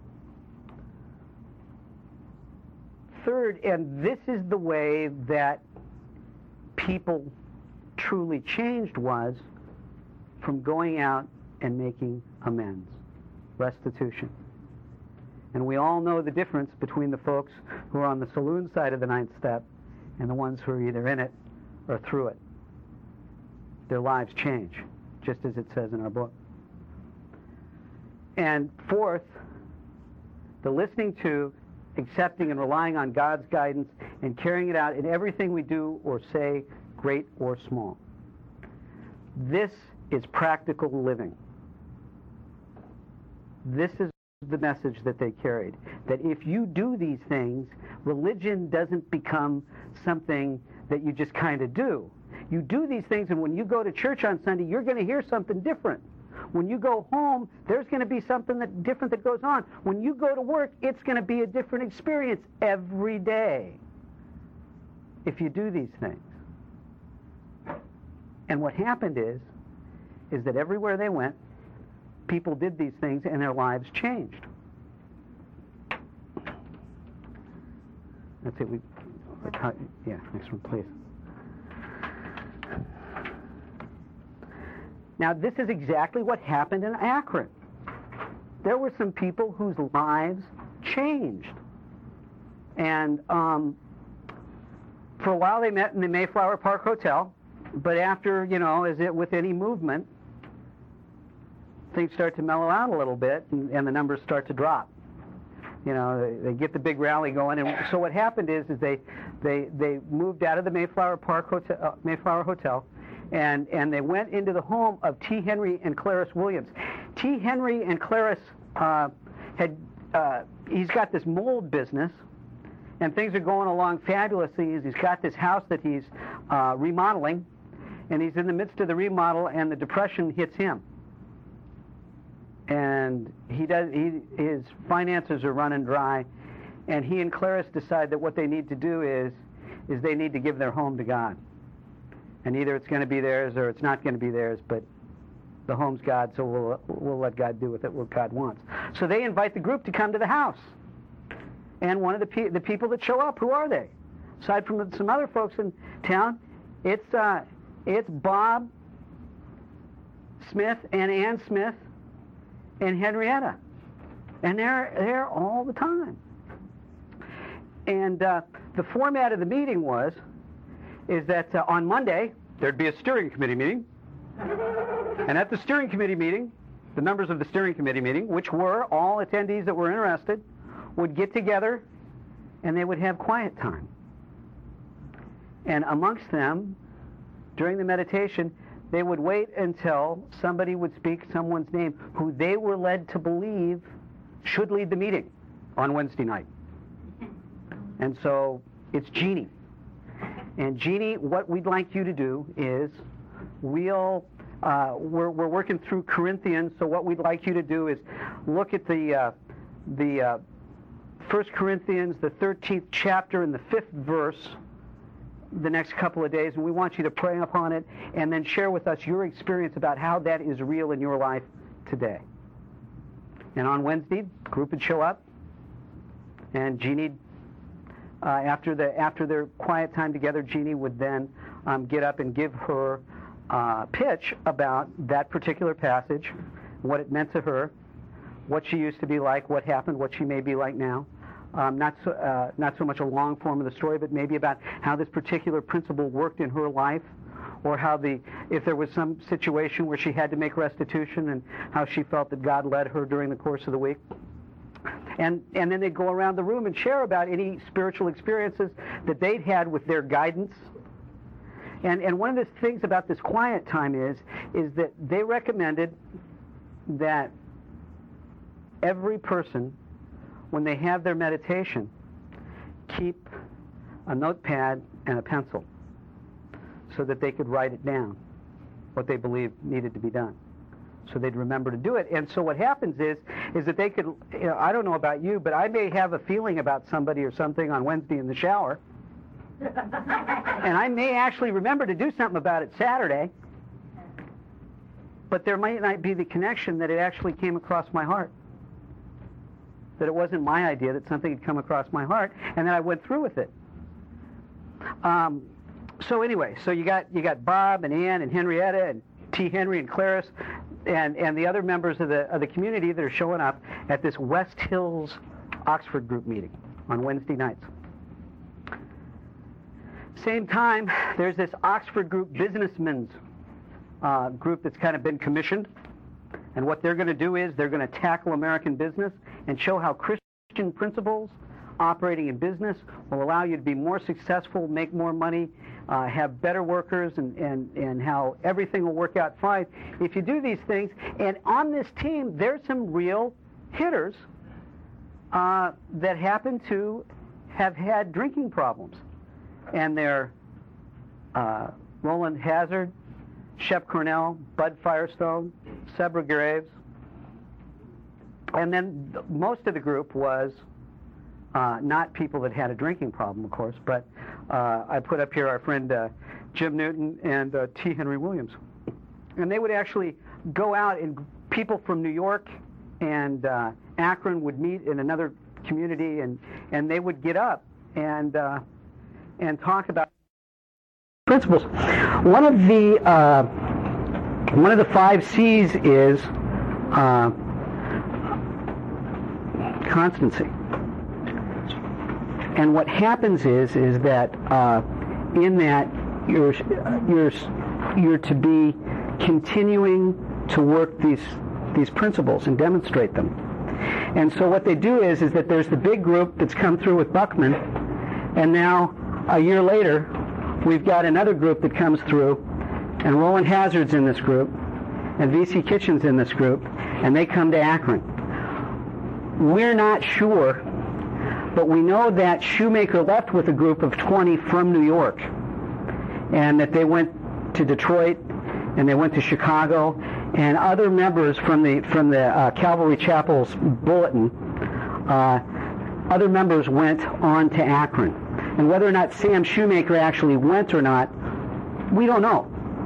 Third, and this is the way that people truly changed, was from going out and making amends, restitution. And we all know the difference between the folks who are on the saloon side of the ninth step and the ones who are either in it or through it. Their lives change, just as it says in our book. And fourth, the listening to, accepting, and relying on God's guidance and carrying it out in everything we do or say, great or small. This is practical living. This is the message that they carried. That if you do these things, religion doesn't become something that you just kind of do. You do these things, and when you go to church on Sunday, you're going to hear something different. When you go home, there's going to be something that different that goes on. When you go to work, it's going to be a different experience every day if you do these things. And what happened is, is that everywhere they went, people did these things and their lives changed. That's it. We, yeah, next one, please. Now, this is exactly what happened in Akron. There were some people whose lives changed. And um, for a while they met in the Mayflower Park Hotel. But after, you know, as it with any movement, things start to mellow out a little bit, and, and the numbers start to drop. You know, they, they get the big rally going, and so what happened is, is they, they, they moved out of the Mayflower Park Hotel, uh, Mayflower Hotel, and and they went into the home of T. Henry and Clarice Williams. T. Henry and Clarice uh, had uh, he's got this mold business, and things are going along fabulously. He's got this house that he's uh, remodeling. And he's in the midst of the remodel, and the depression hits him. And he does. He, his finances are running dry, and he and Clarice decide that what they need to do is, is they need to give their home to God. And either it's going to be theirs or it's not going to be theirs, but the home's God, so we'll, we'll let God do with it what God wants. So they invite the group to come to the house. And one of the, pe- the people that show up, who are they? Aside from some other folks in town, it's, uh, it's Bob Smith and Ann Smith and Henrietta. And they're there all the time. And uh, the format of the meeting was, is that uh, on Monday, there'd be a steering committee meeting. And at the steering committee meeting, the members of the steering committee meeting, which were all attendees that were interested, would get together and they would have quiet time. And amongst them, during the meditation, they would wait until somebody would speak someone's name who they were led to believe should lead the meeting on Wednesday night. And so it's Jeannie. And Jeannie, what we'd like you to do is we'll, uh, we're, we're working through Corinthians, so what we'd like you to do is look at the, uh, the uh, First Corinthians, the thirteenth chapter and the fifth verse the next couple of days, and we want you to pray upon it and then share with us your experience about how that is real in your life today. And on Wednesday, the group would show up, and Jeannie, uh, after the after their quiet time together, Jeannie would then um, get up and give her uh, pitch about that particular passage, what it meant to her, what she used to be like, what happened, what she may be like now. Um, not so uh, not so much a long form of the story, but maybe about how this particular principle worked in her life, or how the if there was some situation where she had to make restitution and how she felt that God led her during the course of the week. And and then they'd go around the room and share about any spiritual experiences that they'd had with their guidance. And and one of the things about this quiet time is is that they recommended that every person, when they have their meditation, keep a notepad and a pencil so that they could write it down, what they believed needed to be done, so they'd remember to do it. And so what happens is, is that they could, you know, I don't know about you, but I may have a feeling about somebody or something on Wednesday in the shower, and I may actually remember to do something about it Saturday, but there might not be the connection that it actually came across my heart. That it wasn't my idea, that something had come across my heart, and then I went through with it. Um, so anyway, so you got you got Bob and Ann and Henrietta and T. Henry and Clarice and, and the other members of the of the community that are showing up at this West Hills Oxford group meeting on Wednesday nights. Same time, there's this Oxford group businessmen's uh, group that's kind of been commissioned. And what they're going to do is they're going to tackle American business and show how Christian principles operating in business will allow you to be more successful, make more money, uh, have better workers, and, and, and how everything will work out fine if you do these things. And on this team, there's some real hitters uh, that happen to have had drinking problems. And they're uh, Roland Hazard, Shep Cornell, Bud Firestone, Sebra Graves, and then th- most of the group was uh, not people that had a drinking problem, of course, but uh, I put up here our friend uh, Jim Newton and uh, T. Henry Williams. And they would actually go out, and people from New York and uh, Akron would meet in another community, and, and they would get up and uh, and talk about principles. One of the uh, one of the five C's is uh, constancy. And what happens is is that uh, in that you're you're you're to be continuing to work these these principles and demonstrate them. And so what they do is is that there's the big group that's come through with Buckman, and now a year later we've got another group that comes through, and Roland Hazard's in this group, and V C Kitchen's in this group, and they come to Akron. We're not sure, but we know that Shoemaker left with a group of twenty from New York, and that they went to Detroit, and they went to Chicago, and other members from the from the uh, Calvary Chapel's bulletin, uh, other members went on to Akron. And whether or not Sam Shoemaker actually went or not, we don't know.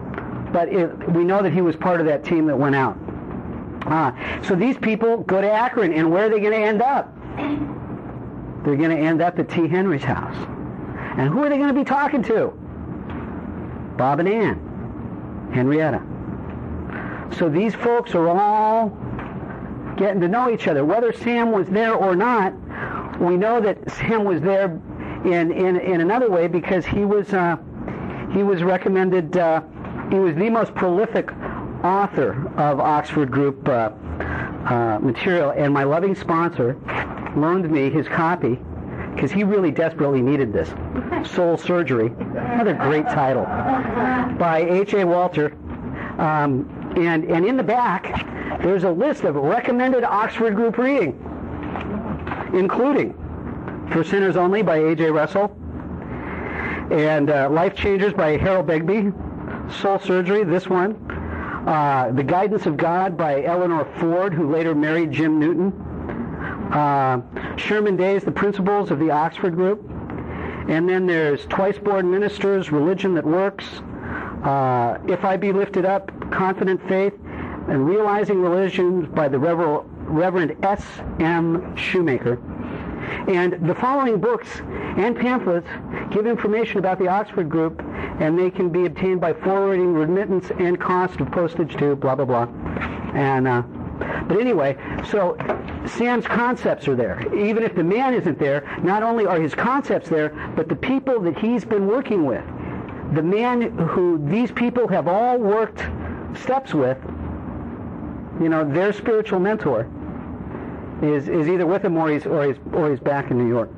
but it, we know that he was part of that team that went out. Uh, so these people go to Akron, and where are they going to end up? They're going to end up at T. Henry's house. And who are they going to be talking to? Bob and Ann, Henrietta. So these folks are all getting to know each other. Whether Sam was there or not, we know that Sam was there in in, in another way because he was uh, he was recommended. Uh, he was the most prolific author of Oxford Group uh, uh, material, and my loving sponsor loaned me his copy because he really desperately needed this. Soul Surgery, another great title, by H A Walter, um, and and in the back there's a list of recommended Oxford Group reading, including For Sinners Only by A J Russell, and uh, Life Changers by Harold Begbie, Soul Surgery, this one, uh, The Guidance of God by Eleanor Ford, who later married Jim Newton, uh, Sherman Day's The Principles of the Oxford Group, and then there's Twice Born Ministers, Religion That Works, uh, If I Be Lifted Up, Confident Faith, and Realizing Religions by the Rever- Reverend S M Shoemaker. And the following books and pamphlets give information about the Oxford Group, and they can be obtained by forwarding remittance and cost of postage to blah, blah, blah. And, uh, but anyway, so Sam's concepts are there. Even if the man isn't there, not only are his concepts there, but the people that he's been working with, the man who these people have all worked steps with, you know, their spiritual mentor, is is either with him or he's or he's or he's back in New York.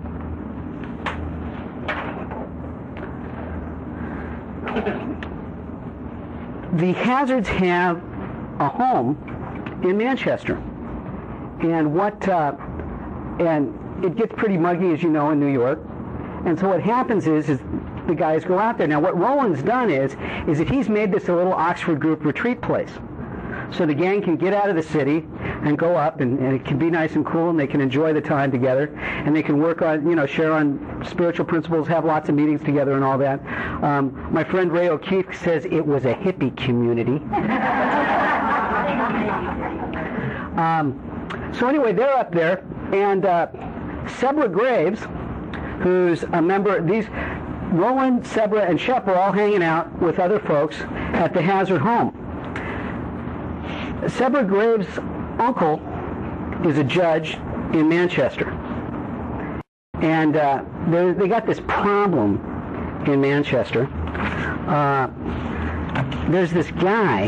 The Hazards have a home in Manchester, and what uh, and it gets pretty muggy, as you know, in New York. And so what happens is is the guys go out there. Now, what Roland's done is is that he's made this a little Oxford Group retreat place. So the gang can get out of the city and go up, and, and it can be nice and cool, and they can enjoy the time together, and they can work on, you know, share on spiritual principles, have lots of meetings together and all that. Um, my friend Ray O'Keefe says it was a hippie community. um, so anyway, they're up there, and uh, Sebra Graves, who's a member, these, Roland, Sebra, and Shep are all hanging out with other folks at the Hazard home. Sebra Graves' uncle is a judge in Manchester. And uh, they got this problem in Manchester. Uh, there's this guy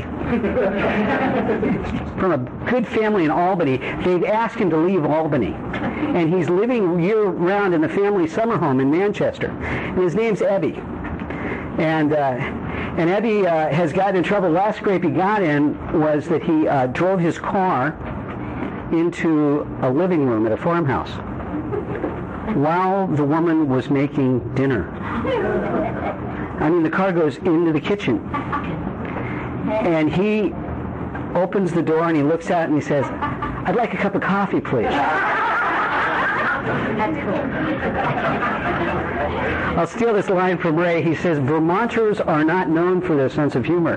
from a good family in Albany. They've asked him to leave Albany. And he's living year-round in the family summer home in Manchester. And his name's Ebby. And... Uh, And Eddie uh, has gotten in trouble. Last scrape he got in was that he uh, drove his car into a living room at a farmhouse while the woman was making dinner. I mean, the car goes into the kitchen. And he opens the door and he looks out and he says, "I'd like a cup of coffee, please." That's cool. I'll steal this line from Ray. He says, "Vermonters are not known for their sense of humor."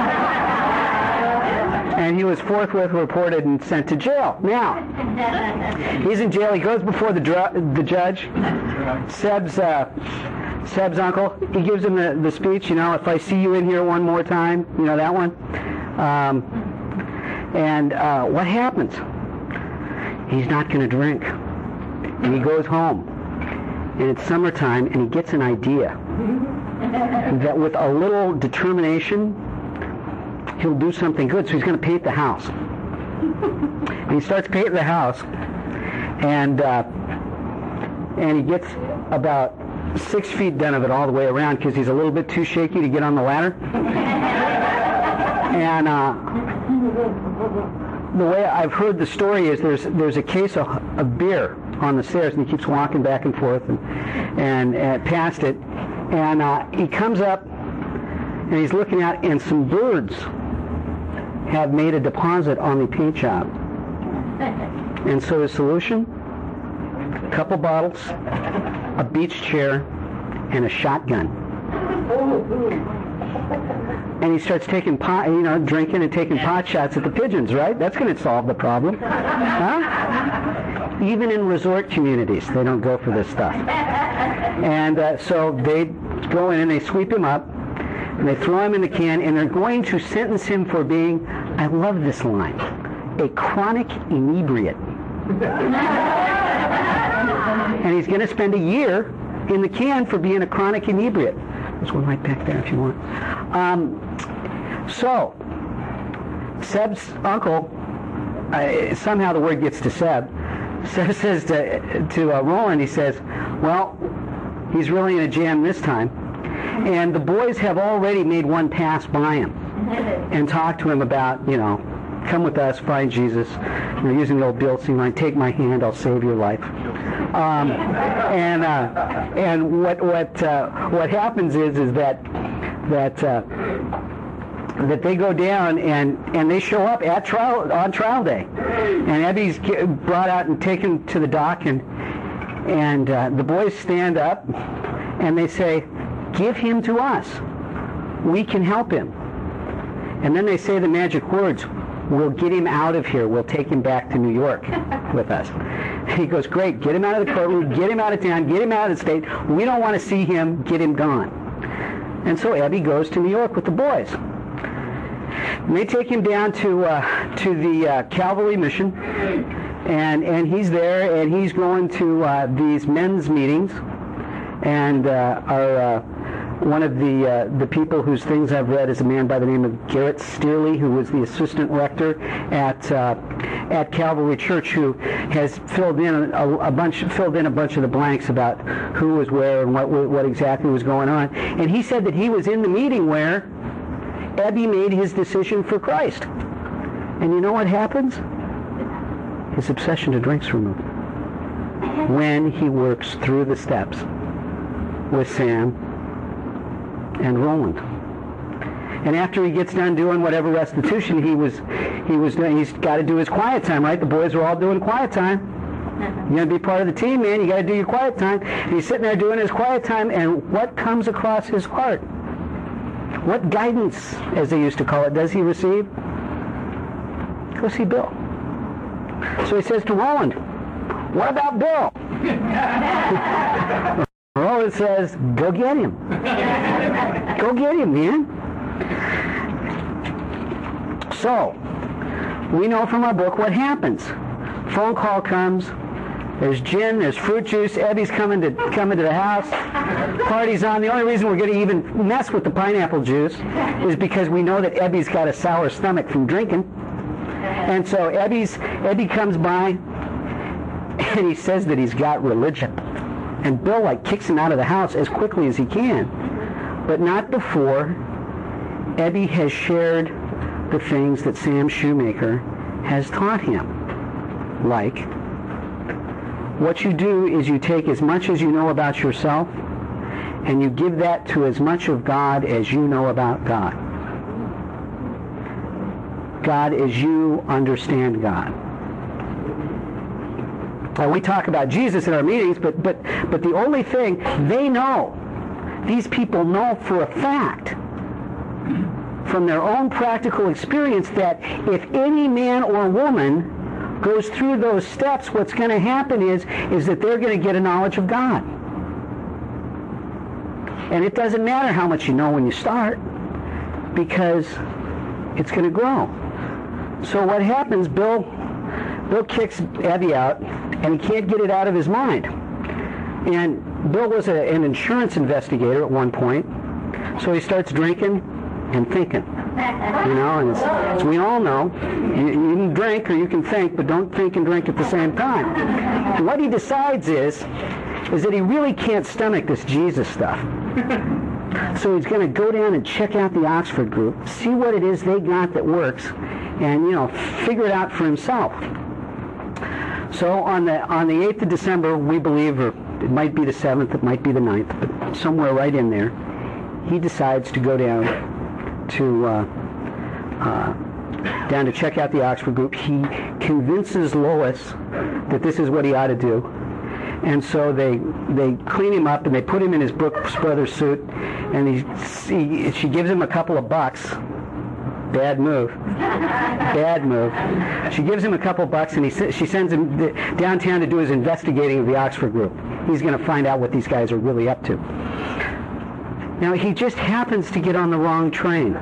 And he was forthwith reported and sent to jail. Now, he's in jail. He goes before the dr- the judge, Seb's, uh, Seb's uncle. He gives him the, the speech, you know, "If I see you in here one more time," you know, that one. Um, and uh, what happens? He's not going to drink. And he goes home. And it's summertime, and he gets an idea that with a little determination, he'll do something good. So he's going to paint the house. And he starts painting the house, and uh, and he gets about six feet done of it all the way around because he's a little bit too shaky to get on the ladder. And uh, the way I've heard the story is there's there's a case of, of beer on the stairs, and he keeps walking back and forth and and, and past it, and uh, he comes up and he's looking out, and some birds have made a deposit on the paint job. And so his solution: a couple bottles, a beach chair, and a shotgun. and he starts taking pot, you know, drinking and taking pot shots at the pigeons, right? That's going to solve the problem. Huh? Even in resort communities, they don't go for this stuff. And uh, so they go in and they sweep him up, and they throw him in the can, and they're going to sentence him for being, I love this line, a chronic inebriate. And he's going to spend a year in the can for being a chronic inebriate. There's one right back there if you want. Um, so, Seb's uncle, uh, somehow the word gets to Seb. Seb says to, to uh, Roland, he says, well, he's really in a jam this time. And the boys have already made one pass by him and talked to him about, you know, come with us, find Jesus. You know, using the old Bill Sing line, take my hand, I'll save your life. Um, and uh, and what what uh, what happens is is that that uh, that they go down and, and they show up at trial on trial day, and Ebby's brought out and taken to the dock, and and uh, the boys stand up and they say, give him to us, we can help him. And then they say the magic words, we'll get him out of here, we'll take him back to New York with us. He goes, great, get him out of the courtroom, get him out of town, get him out of the state. We don't want to see him, get him gone. And so Ebby goes to New York with the boys. And they take him down to uh, to the uh, Calvary Mission, and and he's there, and he's going to uh, these men's meetings, and uh, our uh, one of the uh, the people whose things I've read is a man by the name of Garrett Steerley, who was the assistant rector at uh, at Calvary Church, who has filled in a, a bunch filled in a bunch of the blanks about who was where and what what exactly was going on. And he said that he was in the meeting where Ebby made his decision for Christ. And you know what happens? His obsession to drink's removed when he works through the steps with Sam and Roland. And after he gets done doing whatever restitution he was he was doing, he's got to do his quiet time, right? The boys are all doing quiet time. You're going to be part of the team, man. You got to do your quiet time. And he's sitting there doing his quiet time, and what comes across his heart? What guidance, as they used to call it, does he receive? Go see Bill. So he says to Roland, what about Bill? Roland says, go get him. Go get him, man. So, we know from our book what happens. Phone call comes. There's gin, there's fruit juice. Ebby's coming to coming to the house. Party's on. The only reason we're going to even mess with the pineapple juice is because we know that Ebby's got a sour stomach from drinking. And so Ebby's Ebby comes by, and he says that he's got religion. And Bill like kicks him out of the house as quickly as he can, but not before Ebby has shared the things that Sam Shoemaker has taught him. Like, what you do is you take as much as you know about yourself, and you give that to as much of God as you know about God. God as you understand God. Now, we talk about Jesus in our meetings, but, but, but the only thing they know, these people know for a fact, from their own practical experience, that if any man or woman goes through those steps, what's going to happen is, is that they're going to get a knowledge of God. And it doesn't matter how much you know when you start, because it's going to grow. So what happens, Bill, Bill kicks Ebby out, and he can't get it out of his mind. And Bill was a, an insurance investigator at one point, so he starts drinking and thinking. You know, and it's, as we all know, you, you can drink or you can think, but don't think and drink at the same time. And what he decides is, is that he really can't stomach this Jesus stuff. So he's going to go down and check out the Oxford group, see what it is they got that works, and, you know, figure it out for himself. So on the on the eighth of December, we believe, or it might be the seventh, it might be the ninth, but somewhere right in there, he decides to go down to uh, uh, down to check out the Oxford group. He convinces Lois that this is what he ought to do. And so they they clean him up and they put him in his Brooks Brothers suit, and he, he she gives him a couple of bucks. Bad move. Bad move. She gives him a couple bucks, and he she sends him downtown to do his investigating of the Oxford group. He's going to find out what these guys are really up to. Now, he just happens to get on the wrong train.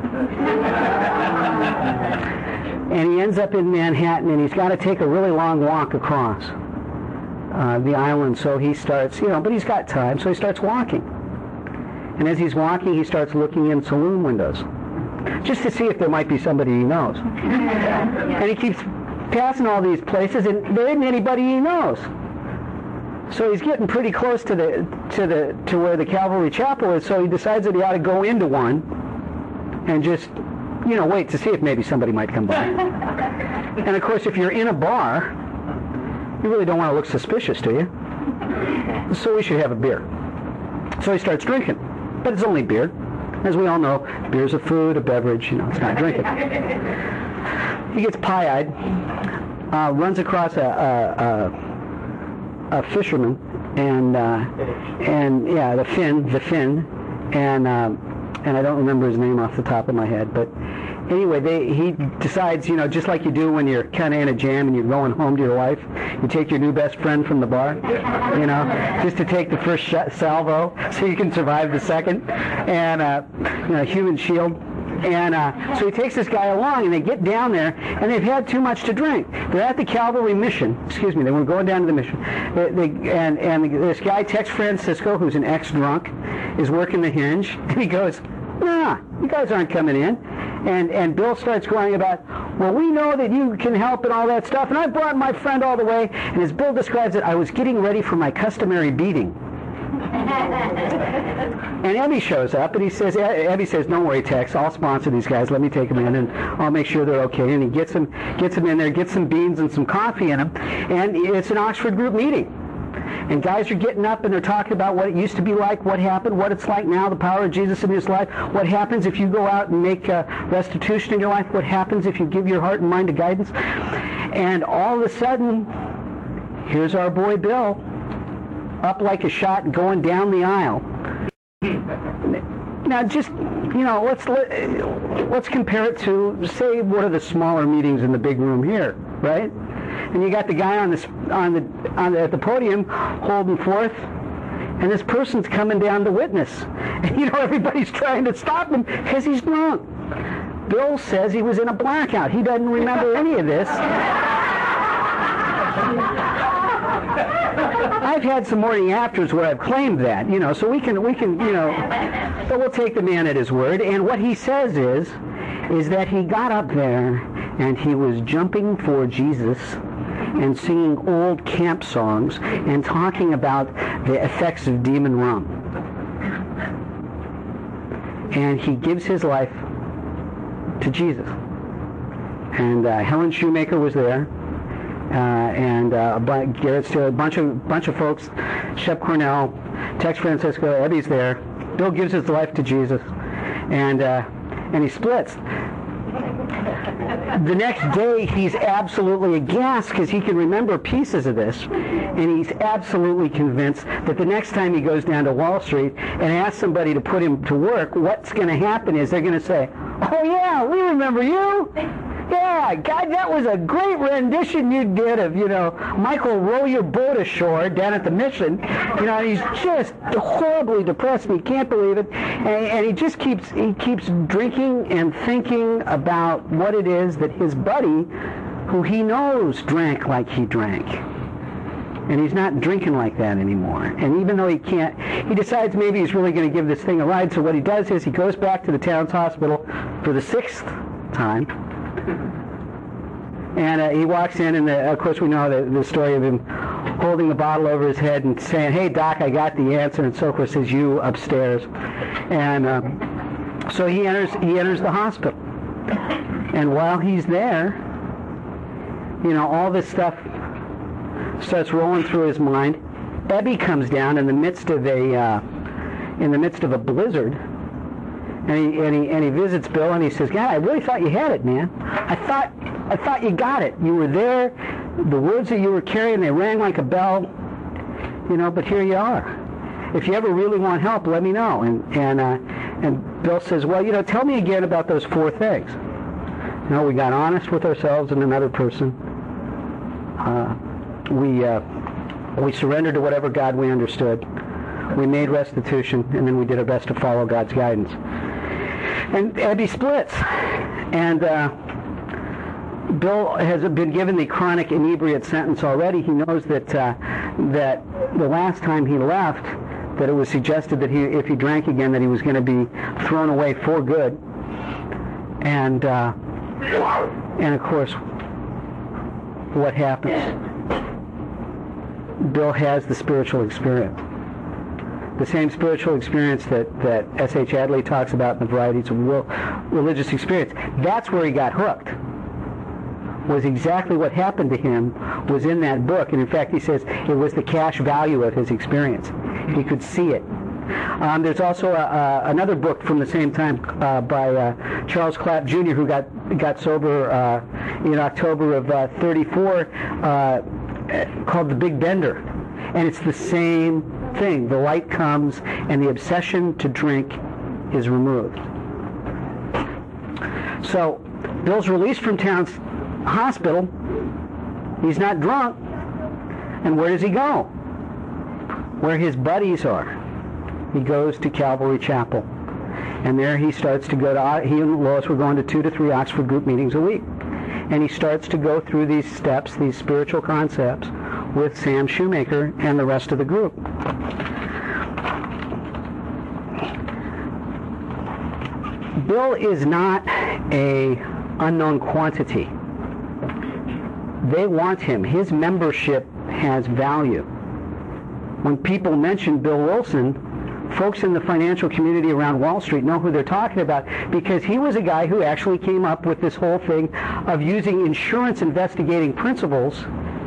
And he ends up in Manhattan, and he's got to take a really long walk across uh, the island. So he starts, you know, but he's got time, so he starts walking. And as he's walking, he starts looking in saloon windows, just to see if there might be somebody he knows. And he keeps passing all these places, and there isn't anybody he knows. So he's getting pretty close to the to the to where the Calvary Chapel is. So he decides that he ought to go into one and just, you know, wait to see if maybe somebody might come by. And of course, if you're in a bar, you really don't want to look suspicious, do you? So we should have a beer. So he starts drinking, but it's only beer. As we all know, beer's a food, a beverage, you know, it's not drinking. He gets pie-eyed, uh, runs across a, a, a, a fisherman, and, uh, and yeah, the Finn, the Finn, and, uh, and I don't remember his name off the top of my head, but anyway, they, he decides, you know, just like you do when you're kind of in a jam and you're going home to your wife, you take your new best friend from the bar, you know, just to take the first sh- salvo so you can survive the second, and, uh, you know, human shield. And uh, so he takes this guy along, and they get down there, and they've had too much to drink. They're at the Calvary Mission. Excuse me, they were going down to the mission. They, they, and, and this guy, Tex Francisco, who's an ex-drunk, is working the hinge, and he goes, nah, you guys aren't coming in. And and Bill starts going about, well, we know that you can help and all that stuff, and I brought my friend all the way. And as Bill describes it, I was getting ready for my customary beating. And Ebby shows up, and he says, Ebby says, don't worry, Tex, I'll sponsor these guys. Let me take them in, and I'll make sure they're okay. And he gets them, gets them in there, gets some beans and some coffee in them, and it's an Oxford group meeting. And guys are getting up and they're talking about what it used to be like, what happened, what it's like now, the power of Jesus in his life, what happens if you go out and make uh, restitution in your life, what happens if you give your heart and mind to guidance. And all of a sudden, here's our boy Bill, up like a shot going down the aisle. Now just, you know, let's, let, let's compare it to, say, one of the smaller meetings in the big room here, right? And you got the guy on the on the on the, at the podium holding forth, and this person's coming down to witness, and you know everybody's trying to stop him because he's drunk. Bill says he was in a blackout. He doesn't remember any of this. I've had some morning afters where I've claimed that, you know, so we can we can you know, but we'll take the man at his word. And what he says is, is that he got up there and he was jumping for Jesus and singing old camp songs and talking about the effects of demon rum. And he gives his life to Jesus. And uh, Helen Shoemaker was there, uh, and uh, Garrett Steele, a bunch of bunch of folks, Shep Cornell, Tex Francisco, Ebby's there. Bill gives his life to Jesus, and uh, and he splits. The next day, he's absolutely aghast because he can remember pieces of this, and he's absolutely convinced that the next time he goes down to Wall Street and asks somebody to put him to work, what's going to happen is they're going to say, oh yeah, we remember you. Yeah, God, that was a great rendition you did of, you know, Michael, row your boat ashore down at the mission. You know, he's just horribly depressed, and he can't believe it. And, and he just keeps he keeps drinking and thinking about what it is that his buddy, who he knows drank like he drank. And he's not drinking like that anymore. And even though he can't, he decides maybe he's really going to give this thing a ride. So what he does is he goes back to the town's hospital for the sixth time. And uh, he walks in, and the, of course we know the, the story of him holding the bottle over his head and saying, hey, Doc, I got the answer. And so, forth, says, you upstairs. And uh, so he enters, he enters the hospital. And while he's there, you know, all this stuff starts rolling through his mind. Ebby comes down in the midst of a, uh, in the midst of a blizzard. And he, and he and he visits Bill, and he says, God, I really thought you had it, man. I thought I thought you got it. You were there. The words that you were carrying, they rang like a bell. You know, but here you are. If you ever really want help, let me know. And and uh, and Bill says, well, you know, tell me again about those four things. You know, we got honest with ourselves and another person. Uh, we uh, we surrendered to whatever God we understood. We made restitution, and then we did our best to follow God's guidance. And Abby splits. And uh, Bill has been given the chronic inebriate sentence already. He knows that uh, that the last time he left, that it was suggested that he, if he drank again, that he was going to be thrown away for good. And uh, and of course, what happens? Bill has the spiritual experience. The same spiritual experience that, that S H Adley talks about in the varieties of will, religious experience. That's where he got hooked. Was exactly what happened to him was in that book. And in fact, he says it was the cash value of his experience. He could see it. Um, there's also a, a, another book from the same time uh, by uh, Charles Clapp Junior, who got got sober uh, in October of uh, thirty-four, uh, called The Big Bender. And it's the same thing. The light comes and the obsession to drink is removed. So Bill's released from Town's hospital. He's not drunk. And where does he go? Where his buddies are. He goes to Calvary Chapel. And there he starts to go to, he and Lois were going to two to three Oxford group meetings a week. And he starts to go through these steps, these spiritual concepts, with Sam Shoemaker and the rest of the group. Bill is not a unknown quantity. They want him. His membership has value. When people mention Bill Wilson, folks in the financial community around Wall Street know who they're talking about, because he was a guy who actually came up with this whole thing of using insurance investigating principles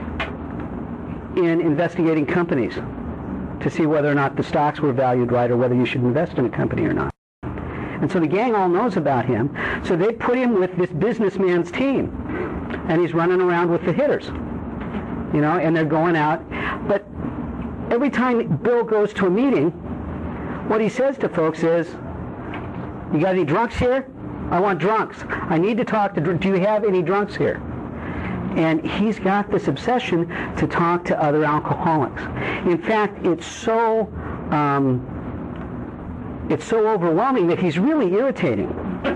in investigating companies to see whether or not the stocks were valued right or whether you should invest in a company or not. And so the gang all knows about him. So they put him with this businessman's team. And he's running around with the hitters. You know, and they're going out. But every time Bill goes to a meeting, what he says to folks is, you got any drunks here? I want drunks. I need to talk to, do you have any drunks here? And he's got this obsession to talk to other alcoholics. In fact, it's so um, it's so overwhelming that he's really irritating. You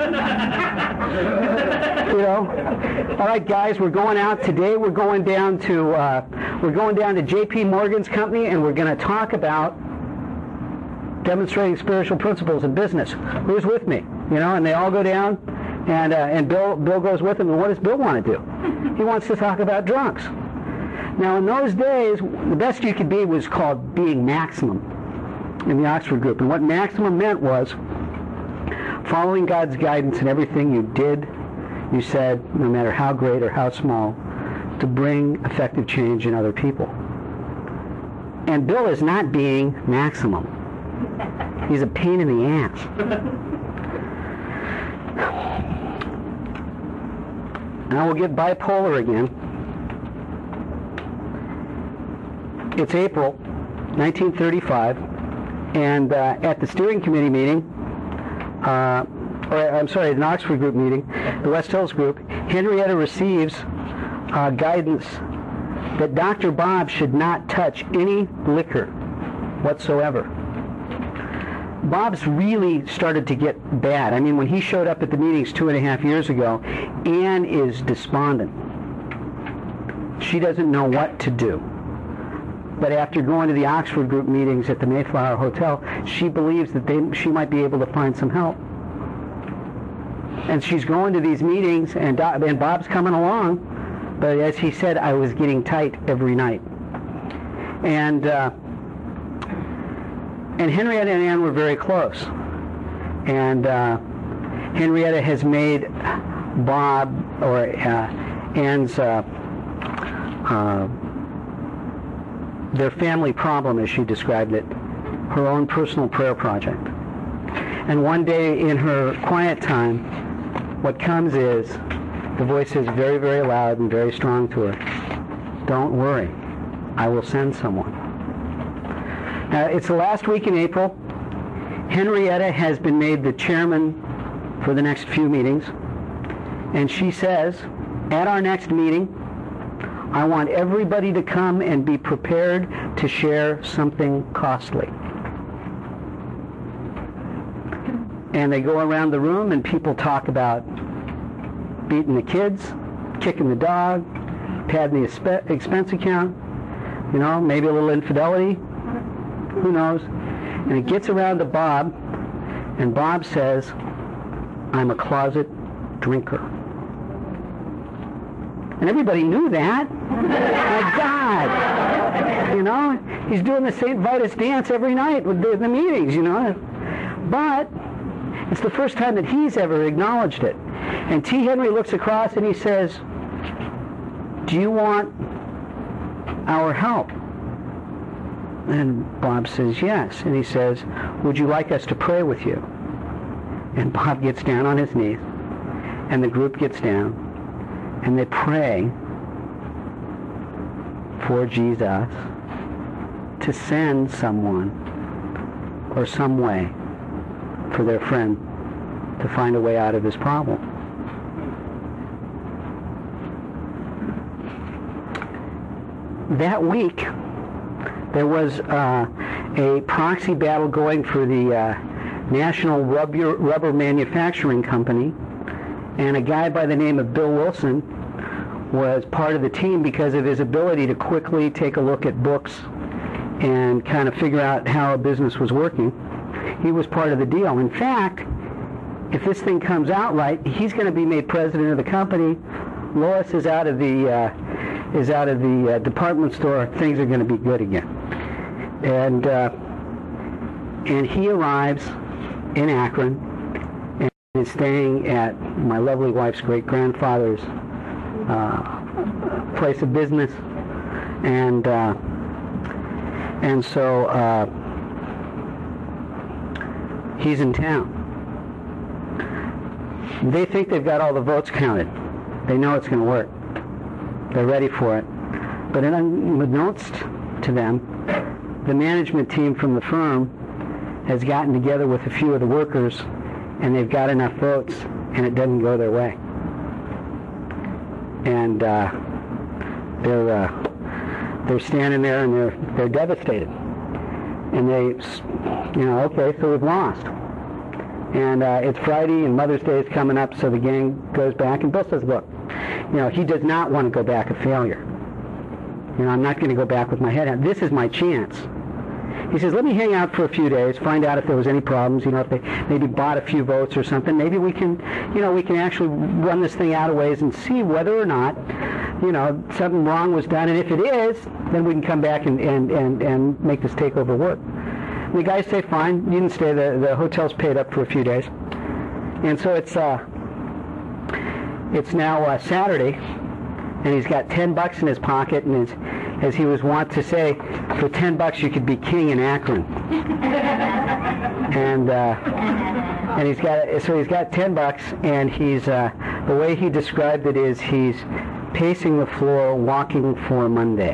know, all right, guys, we're going out today. We're going down to uh, we're going down to J P Morgan's company, and we're going to talk about demonstrating spiritual principles in business. Who's with me? You know, and they all go down. And uh, and Bill Bill goes with him. And what does Bill want to do? He wants to talk about drunks. Now, in those days, the best you could be was called being maximum in the Oxford group. And what maximum meant was following God's guidance in everything you did, you said, no matter how great or how small, to bring effective change in other people. And Bill is not being maximum. He's a pain in the ass. Now we'll get bipolar again. It's April nineteen thirty-five, and uh, at the steering committee meeting, uh, or I'm sorry, an Oxford group meeting, the West Hills group, Henrietta receives uh, guidance that Doctor Bob should not touch any liquor whatsoever. Bob's really started to get bad. I mean, when he showed up at the meetings two and a half years ago, Anne is despondent. She doesn't know what to do. But after going to the Oxford group meetings at the Mayflower Hotel, she believes that they, she might be able to find some help. And she's going to these meetings, and, Do- and Bob's coming along. But as he said, I was getting tight every night. And... Uh, And Henrietta and Anne were very close. And uh, Henrietta has made Bob, or uh, Anne's, uh, uh, their family problem, as she described it, her own personal prayer project. And one day in her quiet time, what comes is, the voice is very, very loud and very strong to her. Don't worry, I will send someone. Uh, it's the last week in April. Henrietta has been made the chairman for the next few meetings. And she says, at our next meeting, I want everybody to come and be prepared to share something costly. And they go around the room and people talk about beating the kids, kicking the dog, padding the expense account, you know, maybe a little infidelity, who knows. And it gets around to Bob, and Bob says, I'm a closet drinker. And everybody knew that. My God! You know, he's doing the Saint Vitus dance every night with the, the meetings, you know. But it's the first time that he's ever acknowledged it. And T. Henry looks across and he says, do you want our help? And Bob says, yes. And he says, would you like us to pray with you? And Bob gets down on his knees, and the group gets down, and they pray for Jesus to send someone or some way for their friend to find a way out of his problem. That week, there was uh, a proxy battle going for the uh, National Rubber, Rubber Manufacturing Company, and a guy by the name of Bill Wilson was part of the team because of his ability to quickly take a look at books and kind of figure out how a business was working. He was part of the deal. In fact, if this thing comes out right, he's going to be made president of the company. Lois is out of the uh, is out of the uh, department store. Things are going to be good again. And uh, and he arrives in Akron and is staying at my lovely wife's great-grandfather's uh, place of business, and uh, and so uh, he's in town. They think they've got all the votes counted. They know it's going to work. They're ready for it. But unbeknownst to them, the management team from the firm has gotten together with a few of the workers, and they've got enough votes, and it doesn't go their way. And uh, they're uh, they're standing there, and they're they're devastated. And they, you know, okay, so we've lost. And uh, it's Friday, and Mother's Day is coming up, so the gang goes back, and Bill says, look, you know, he does not want to go back a failure. You know, I'm not going to go back with my head out. This is my chance. He says, let me hang out for a few days, find out if there was any problems, you know, if they maybe bought a few votes or something. Maybe we can, you know, we can actually run this thing out of ways and see whether or not, you know, something wrong was done. And if it is, then we can come back and, and, and, and make this takeover work. And the guys say, fine, you can stay. The, the hotel's paid up for a few days. And so it's, uh, it's now uh, Saturday, and he's got ten bucks in his pocket, and his, as he was wont to say, for ten bucks you could be king in Akron. and uh, and he's got so he's got ten bucks, and he's uh, the way he described it is he's pacing the floor, walking for Monday.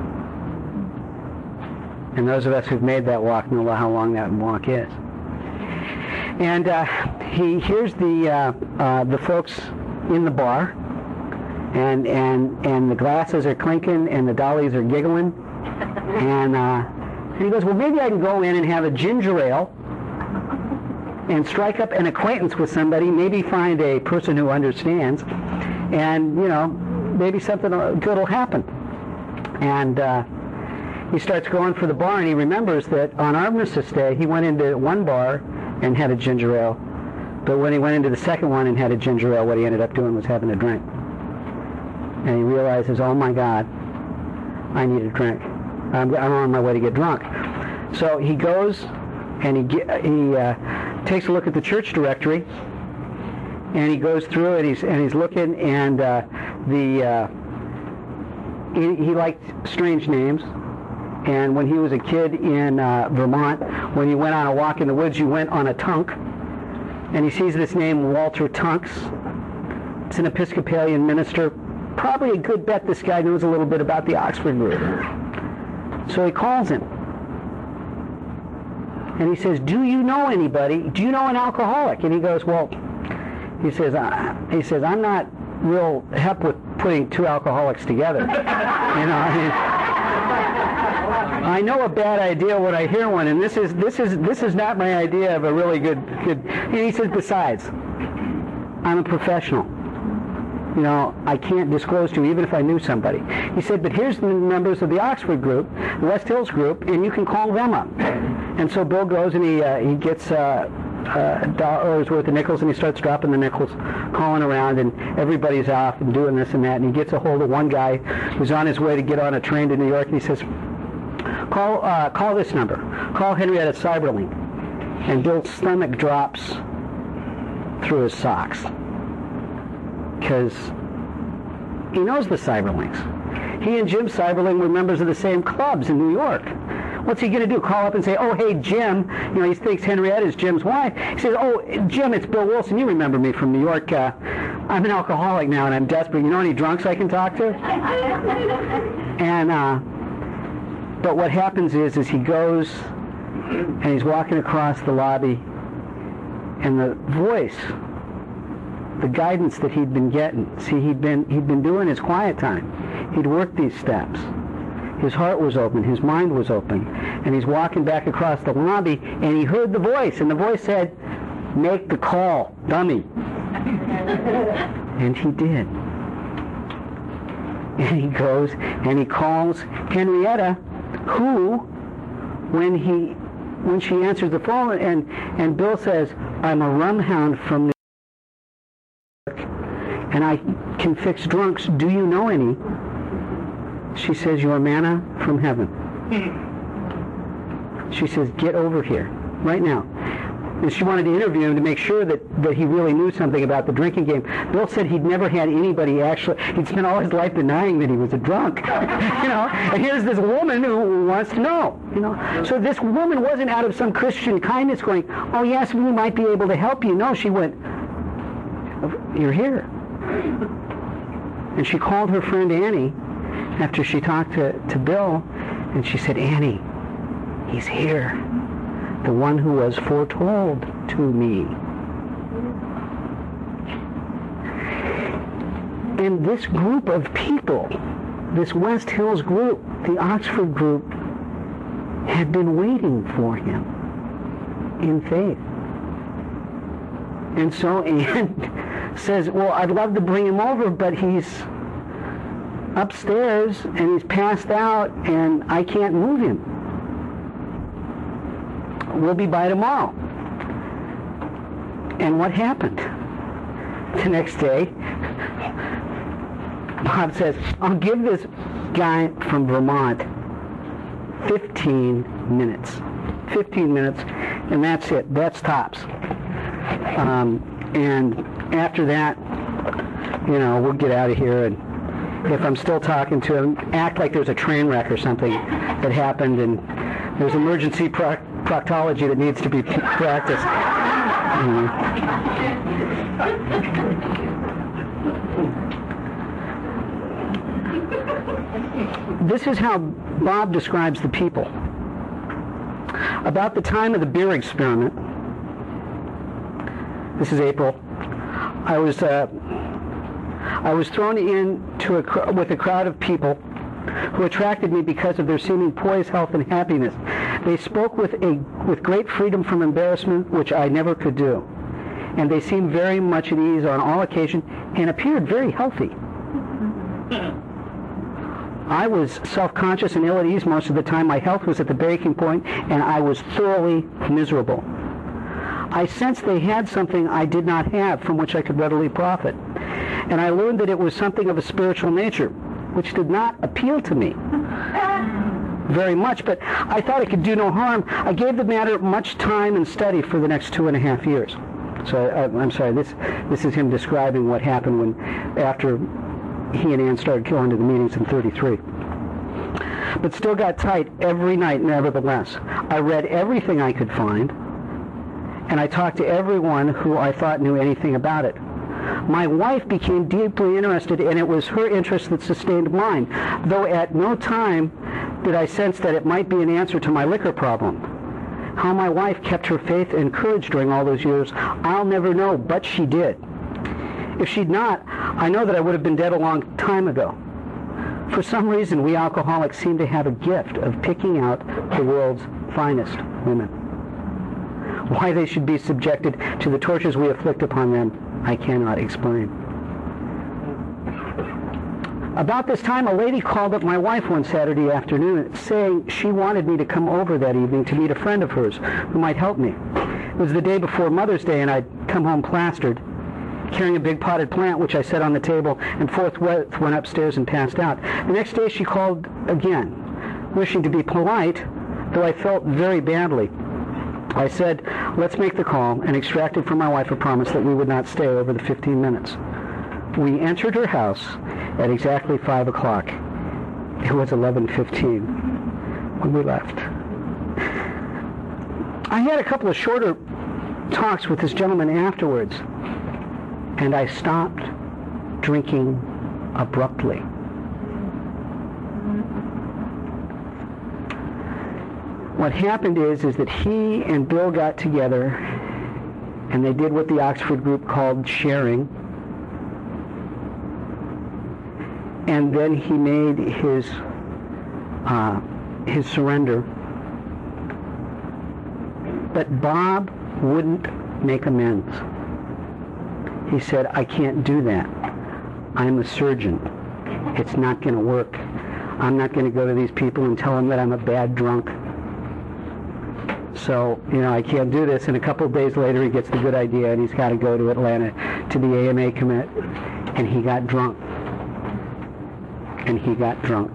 And those of us who've made that walk know how long that walk is. And uh, he hears the uh, uh, the folks in the bar, and and and the glasses are clinking and the dollies are giggling, and uh, and he goes, well, maybe I can go in and have a ginger ale and strike up an acquaintance with somebody, maybe find a person who understands, and you know, maybe something good will happen. And uh, he starts going for the bar, and he remembers that on Armistice Day he went into one bar and had a ginger ale. But when he went into the second one and had a ginger ale, what he ended up doing was having a drink. And he realizes, oh my God, I need a drink. I'm, I'm on my way to get drunk. So he goes and he get, he uh, takes a look at the church directory, and he goes through it, and he's, and he's looking, and uh, the uh, he, he liked strange names. And when he was a kid in uh, Vermont, when you went on a walk in the woods, you went on a tunk. And he sees this name, Walter Tunks. It's an Episcopalian minister. Probably a good bet this guy knows a little bit about the Oxford group. So he calls him. And he says, do you know anybody? Do you know an alcoholic? And he goes, well, he says, uh, he says, I'm not real hep with putting two alcoholics together. You know, I mean, I know a bad idea when I hear one, and this is this is this is not my idea of a really good good. And he says, besides, I'm a professional. You know, I can't disclose to you even if I knew somebody. He said, but here's the members of the Oxford group, the West Hills group, and you can call them up. And so Bill goes and he uh, he gets uh, uh, dollars worth of nickels, and he starts dropping the nickels, calling around, and everybody's off and doing this and that. And he gets a hold of one guy who's on his way to get on a train to New York, and he says, call uh, call this number. Call Henrietta Seiberling. And Bill's stomach drops through his socks, because he knows the Seiberlings. He and Jim Seiberling were members of the same clubs in New York. What's he going to do? Call up and say, oh, hey, Jim. You know, he thinks Henrietta is Jim's wife. He says, oh, Jim, it's Bill Wilson. You remember me from New York. Uh, I'm an alcoholic now, and I'm desperate. You know any drunks I can talk to? And, uh, but what happens is, is he goes, and he's walking across the lobby, and the voice, the guidance that he'd been getting, see, he'd been he'd been doing his quiet time. He'd worked these steps. His heart was open, his mind was open, and he's walking back across the lobby, and he heard the voice, and the voice said, make the call, dummy. And he did. And he goes, and he calls Henrietta, who, when he when she answers the phone, and, and Bill says, I'm a rum hound from New York, and I can fix drunks. Do you know any? She says, you're manna from heaven. She says, get over here, right now. And she wanted to interview him to make sure that, that he really knew something about the drinking game. Bill said he'd never had anybody actually, he'd spent all his life denying that he was a drunk. You know, and here's this woman who wants to know, you know. So this woman wasn't out of some Christian kindness going, oh yes, we might be able to help you. No, she went, you're here. And she called her friend Annie after she talked to, to Bill, and she said, Annie, he's here. The one who was foretold to me. And this group of people, this West Hills group, the Oxford group, had been waiting for him in faith. And so Anne says, well, I'd love to bring him over, but he's upstairs and he's passed out and I can't move him. We'll be by tomorrow. And what happened? The next day, Bob says, I'll give this guy from Vermont fifteen minutes. fifteen minutes, and that's it. That's tops. Um, and after that, you know, we'll get out of here, and if I'm still talking to him, act like there's a train wreck or something that happened, and there's emergency pro- proctology that needs to be practiced. Mm. This is how Bob describes the people. About the time of the beer experiment, this is April, I was uh, I was thrown into a cr- with a crowd of people who attracted me because of their seeming poise, health, and happiness. They spoke with a with great freedom from embarrassment, which I never could do. And they seemed very much at ease on all occasions and appeared very healthy. I was self-conscious and ill at ease most of the time. My health was at the breaking point, and I was thoroughly miserable. I sensed they had something I did not have from which I could readily profit. And I learned that it was something of a spiritual nature, which did not appeal to me very much, but I thought it could do no harm. I gave the matter much time and study for the next two and a half years. So I, I'm sorry, this this is him describing what happened when, after he and Ann started going to the meetings in thirty-three. But still got tight every night, nevertheless. I read everything I could find, and I talked to everyone who I thought knew anything about it. My wife became deeply interested, and it was her interest that sustained mine, though at no time did I sense that it might be an answer to my liquor problem. How my wife kept her faith and courage during all those years, I'll never know, but she did. If she'd not, I know that I would have been dead a long time ago. For some reason, we alcoholics seem to have a gift of picking out the world's finest women. Why they should be subjected to the tortures we inflict upon them, I cannot explain. About this time, a lady called up my wife one Saturday afternoon saying she wanted me to come over that evening to meet a friend of hers who might help me. It was the day before Mother's Day, and I'd come home plastered, carrying a big potted plant, which I set on the table, and forthwith went upstairs and passed out. The next day she called again, wishing to be polite, though I felt very badly. I said, let's make the call, and extracted from my wife a promise that we would not stay over the fifteen minutes. We entered her house at exactly five o'clock. It was eleven fifteen when we left. I had a couple of shorter talks with this gentleman afterwards, and I stopped drinking abruptly. What happened is, is that he and Bill got together, and they did what the Oxford group called sharing. And then he made his uh, his surrender. But Bob wouldn't make amends. He said, I can't do that. I'm a surgeon. It's not going to work. I'm not going to go to these people and tell them that I'm a bad drunk. So, you know, I can't do this. And a couple of days later, he gets the good idea, and he's got to go to Atlanta to the A M A commit. And he got drunk. And he got drunk.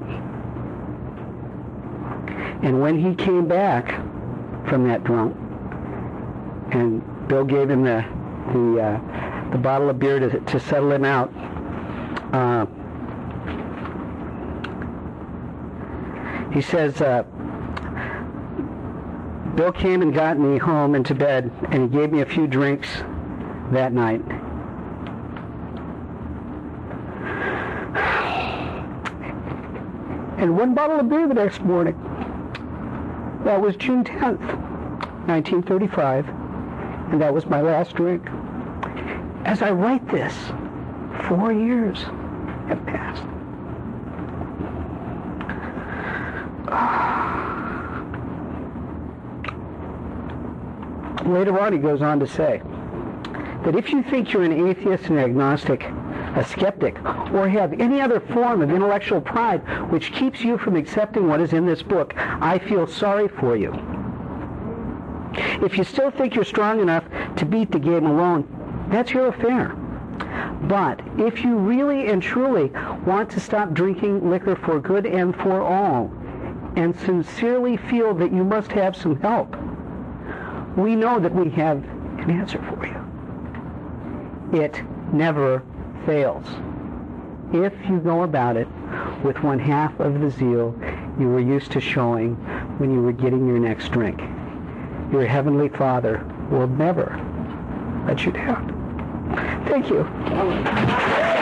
And when he came back from that drunk, and Bill gave him the the, uh, the bottle of beer to, to settle him out, uh, he says, uh, Bill came and got me home and to bed, and he gave me a few drinks that night. And one bottle of beer the next morning. That was June tenth, nineteen thirty-five, and that was my last drink. As I write this, four years have passed. Later on, he goes on to say that if you think you're an atheist and agnostic, a skeptic, or have any other form of intellectual pride which keeps you from accepting what is in this book, I feel sorry for you. If you still think you're strong enough to beat the game alone, that's your affair. But if you really and truly want to stop drinking liquor for good and for all, and sincerely feel that you must have some help, we know that we have an answer for you. It never fails. If you go about it with one half of the zeal you were used to showing when you were getting your next drink, your Heavenly Father will never let you down. Thank you.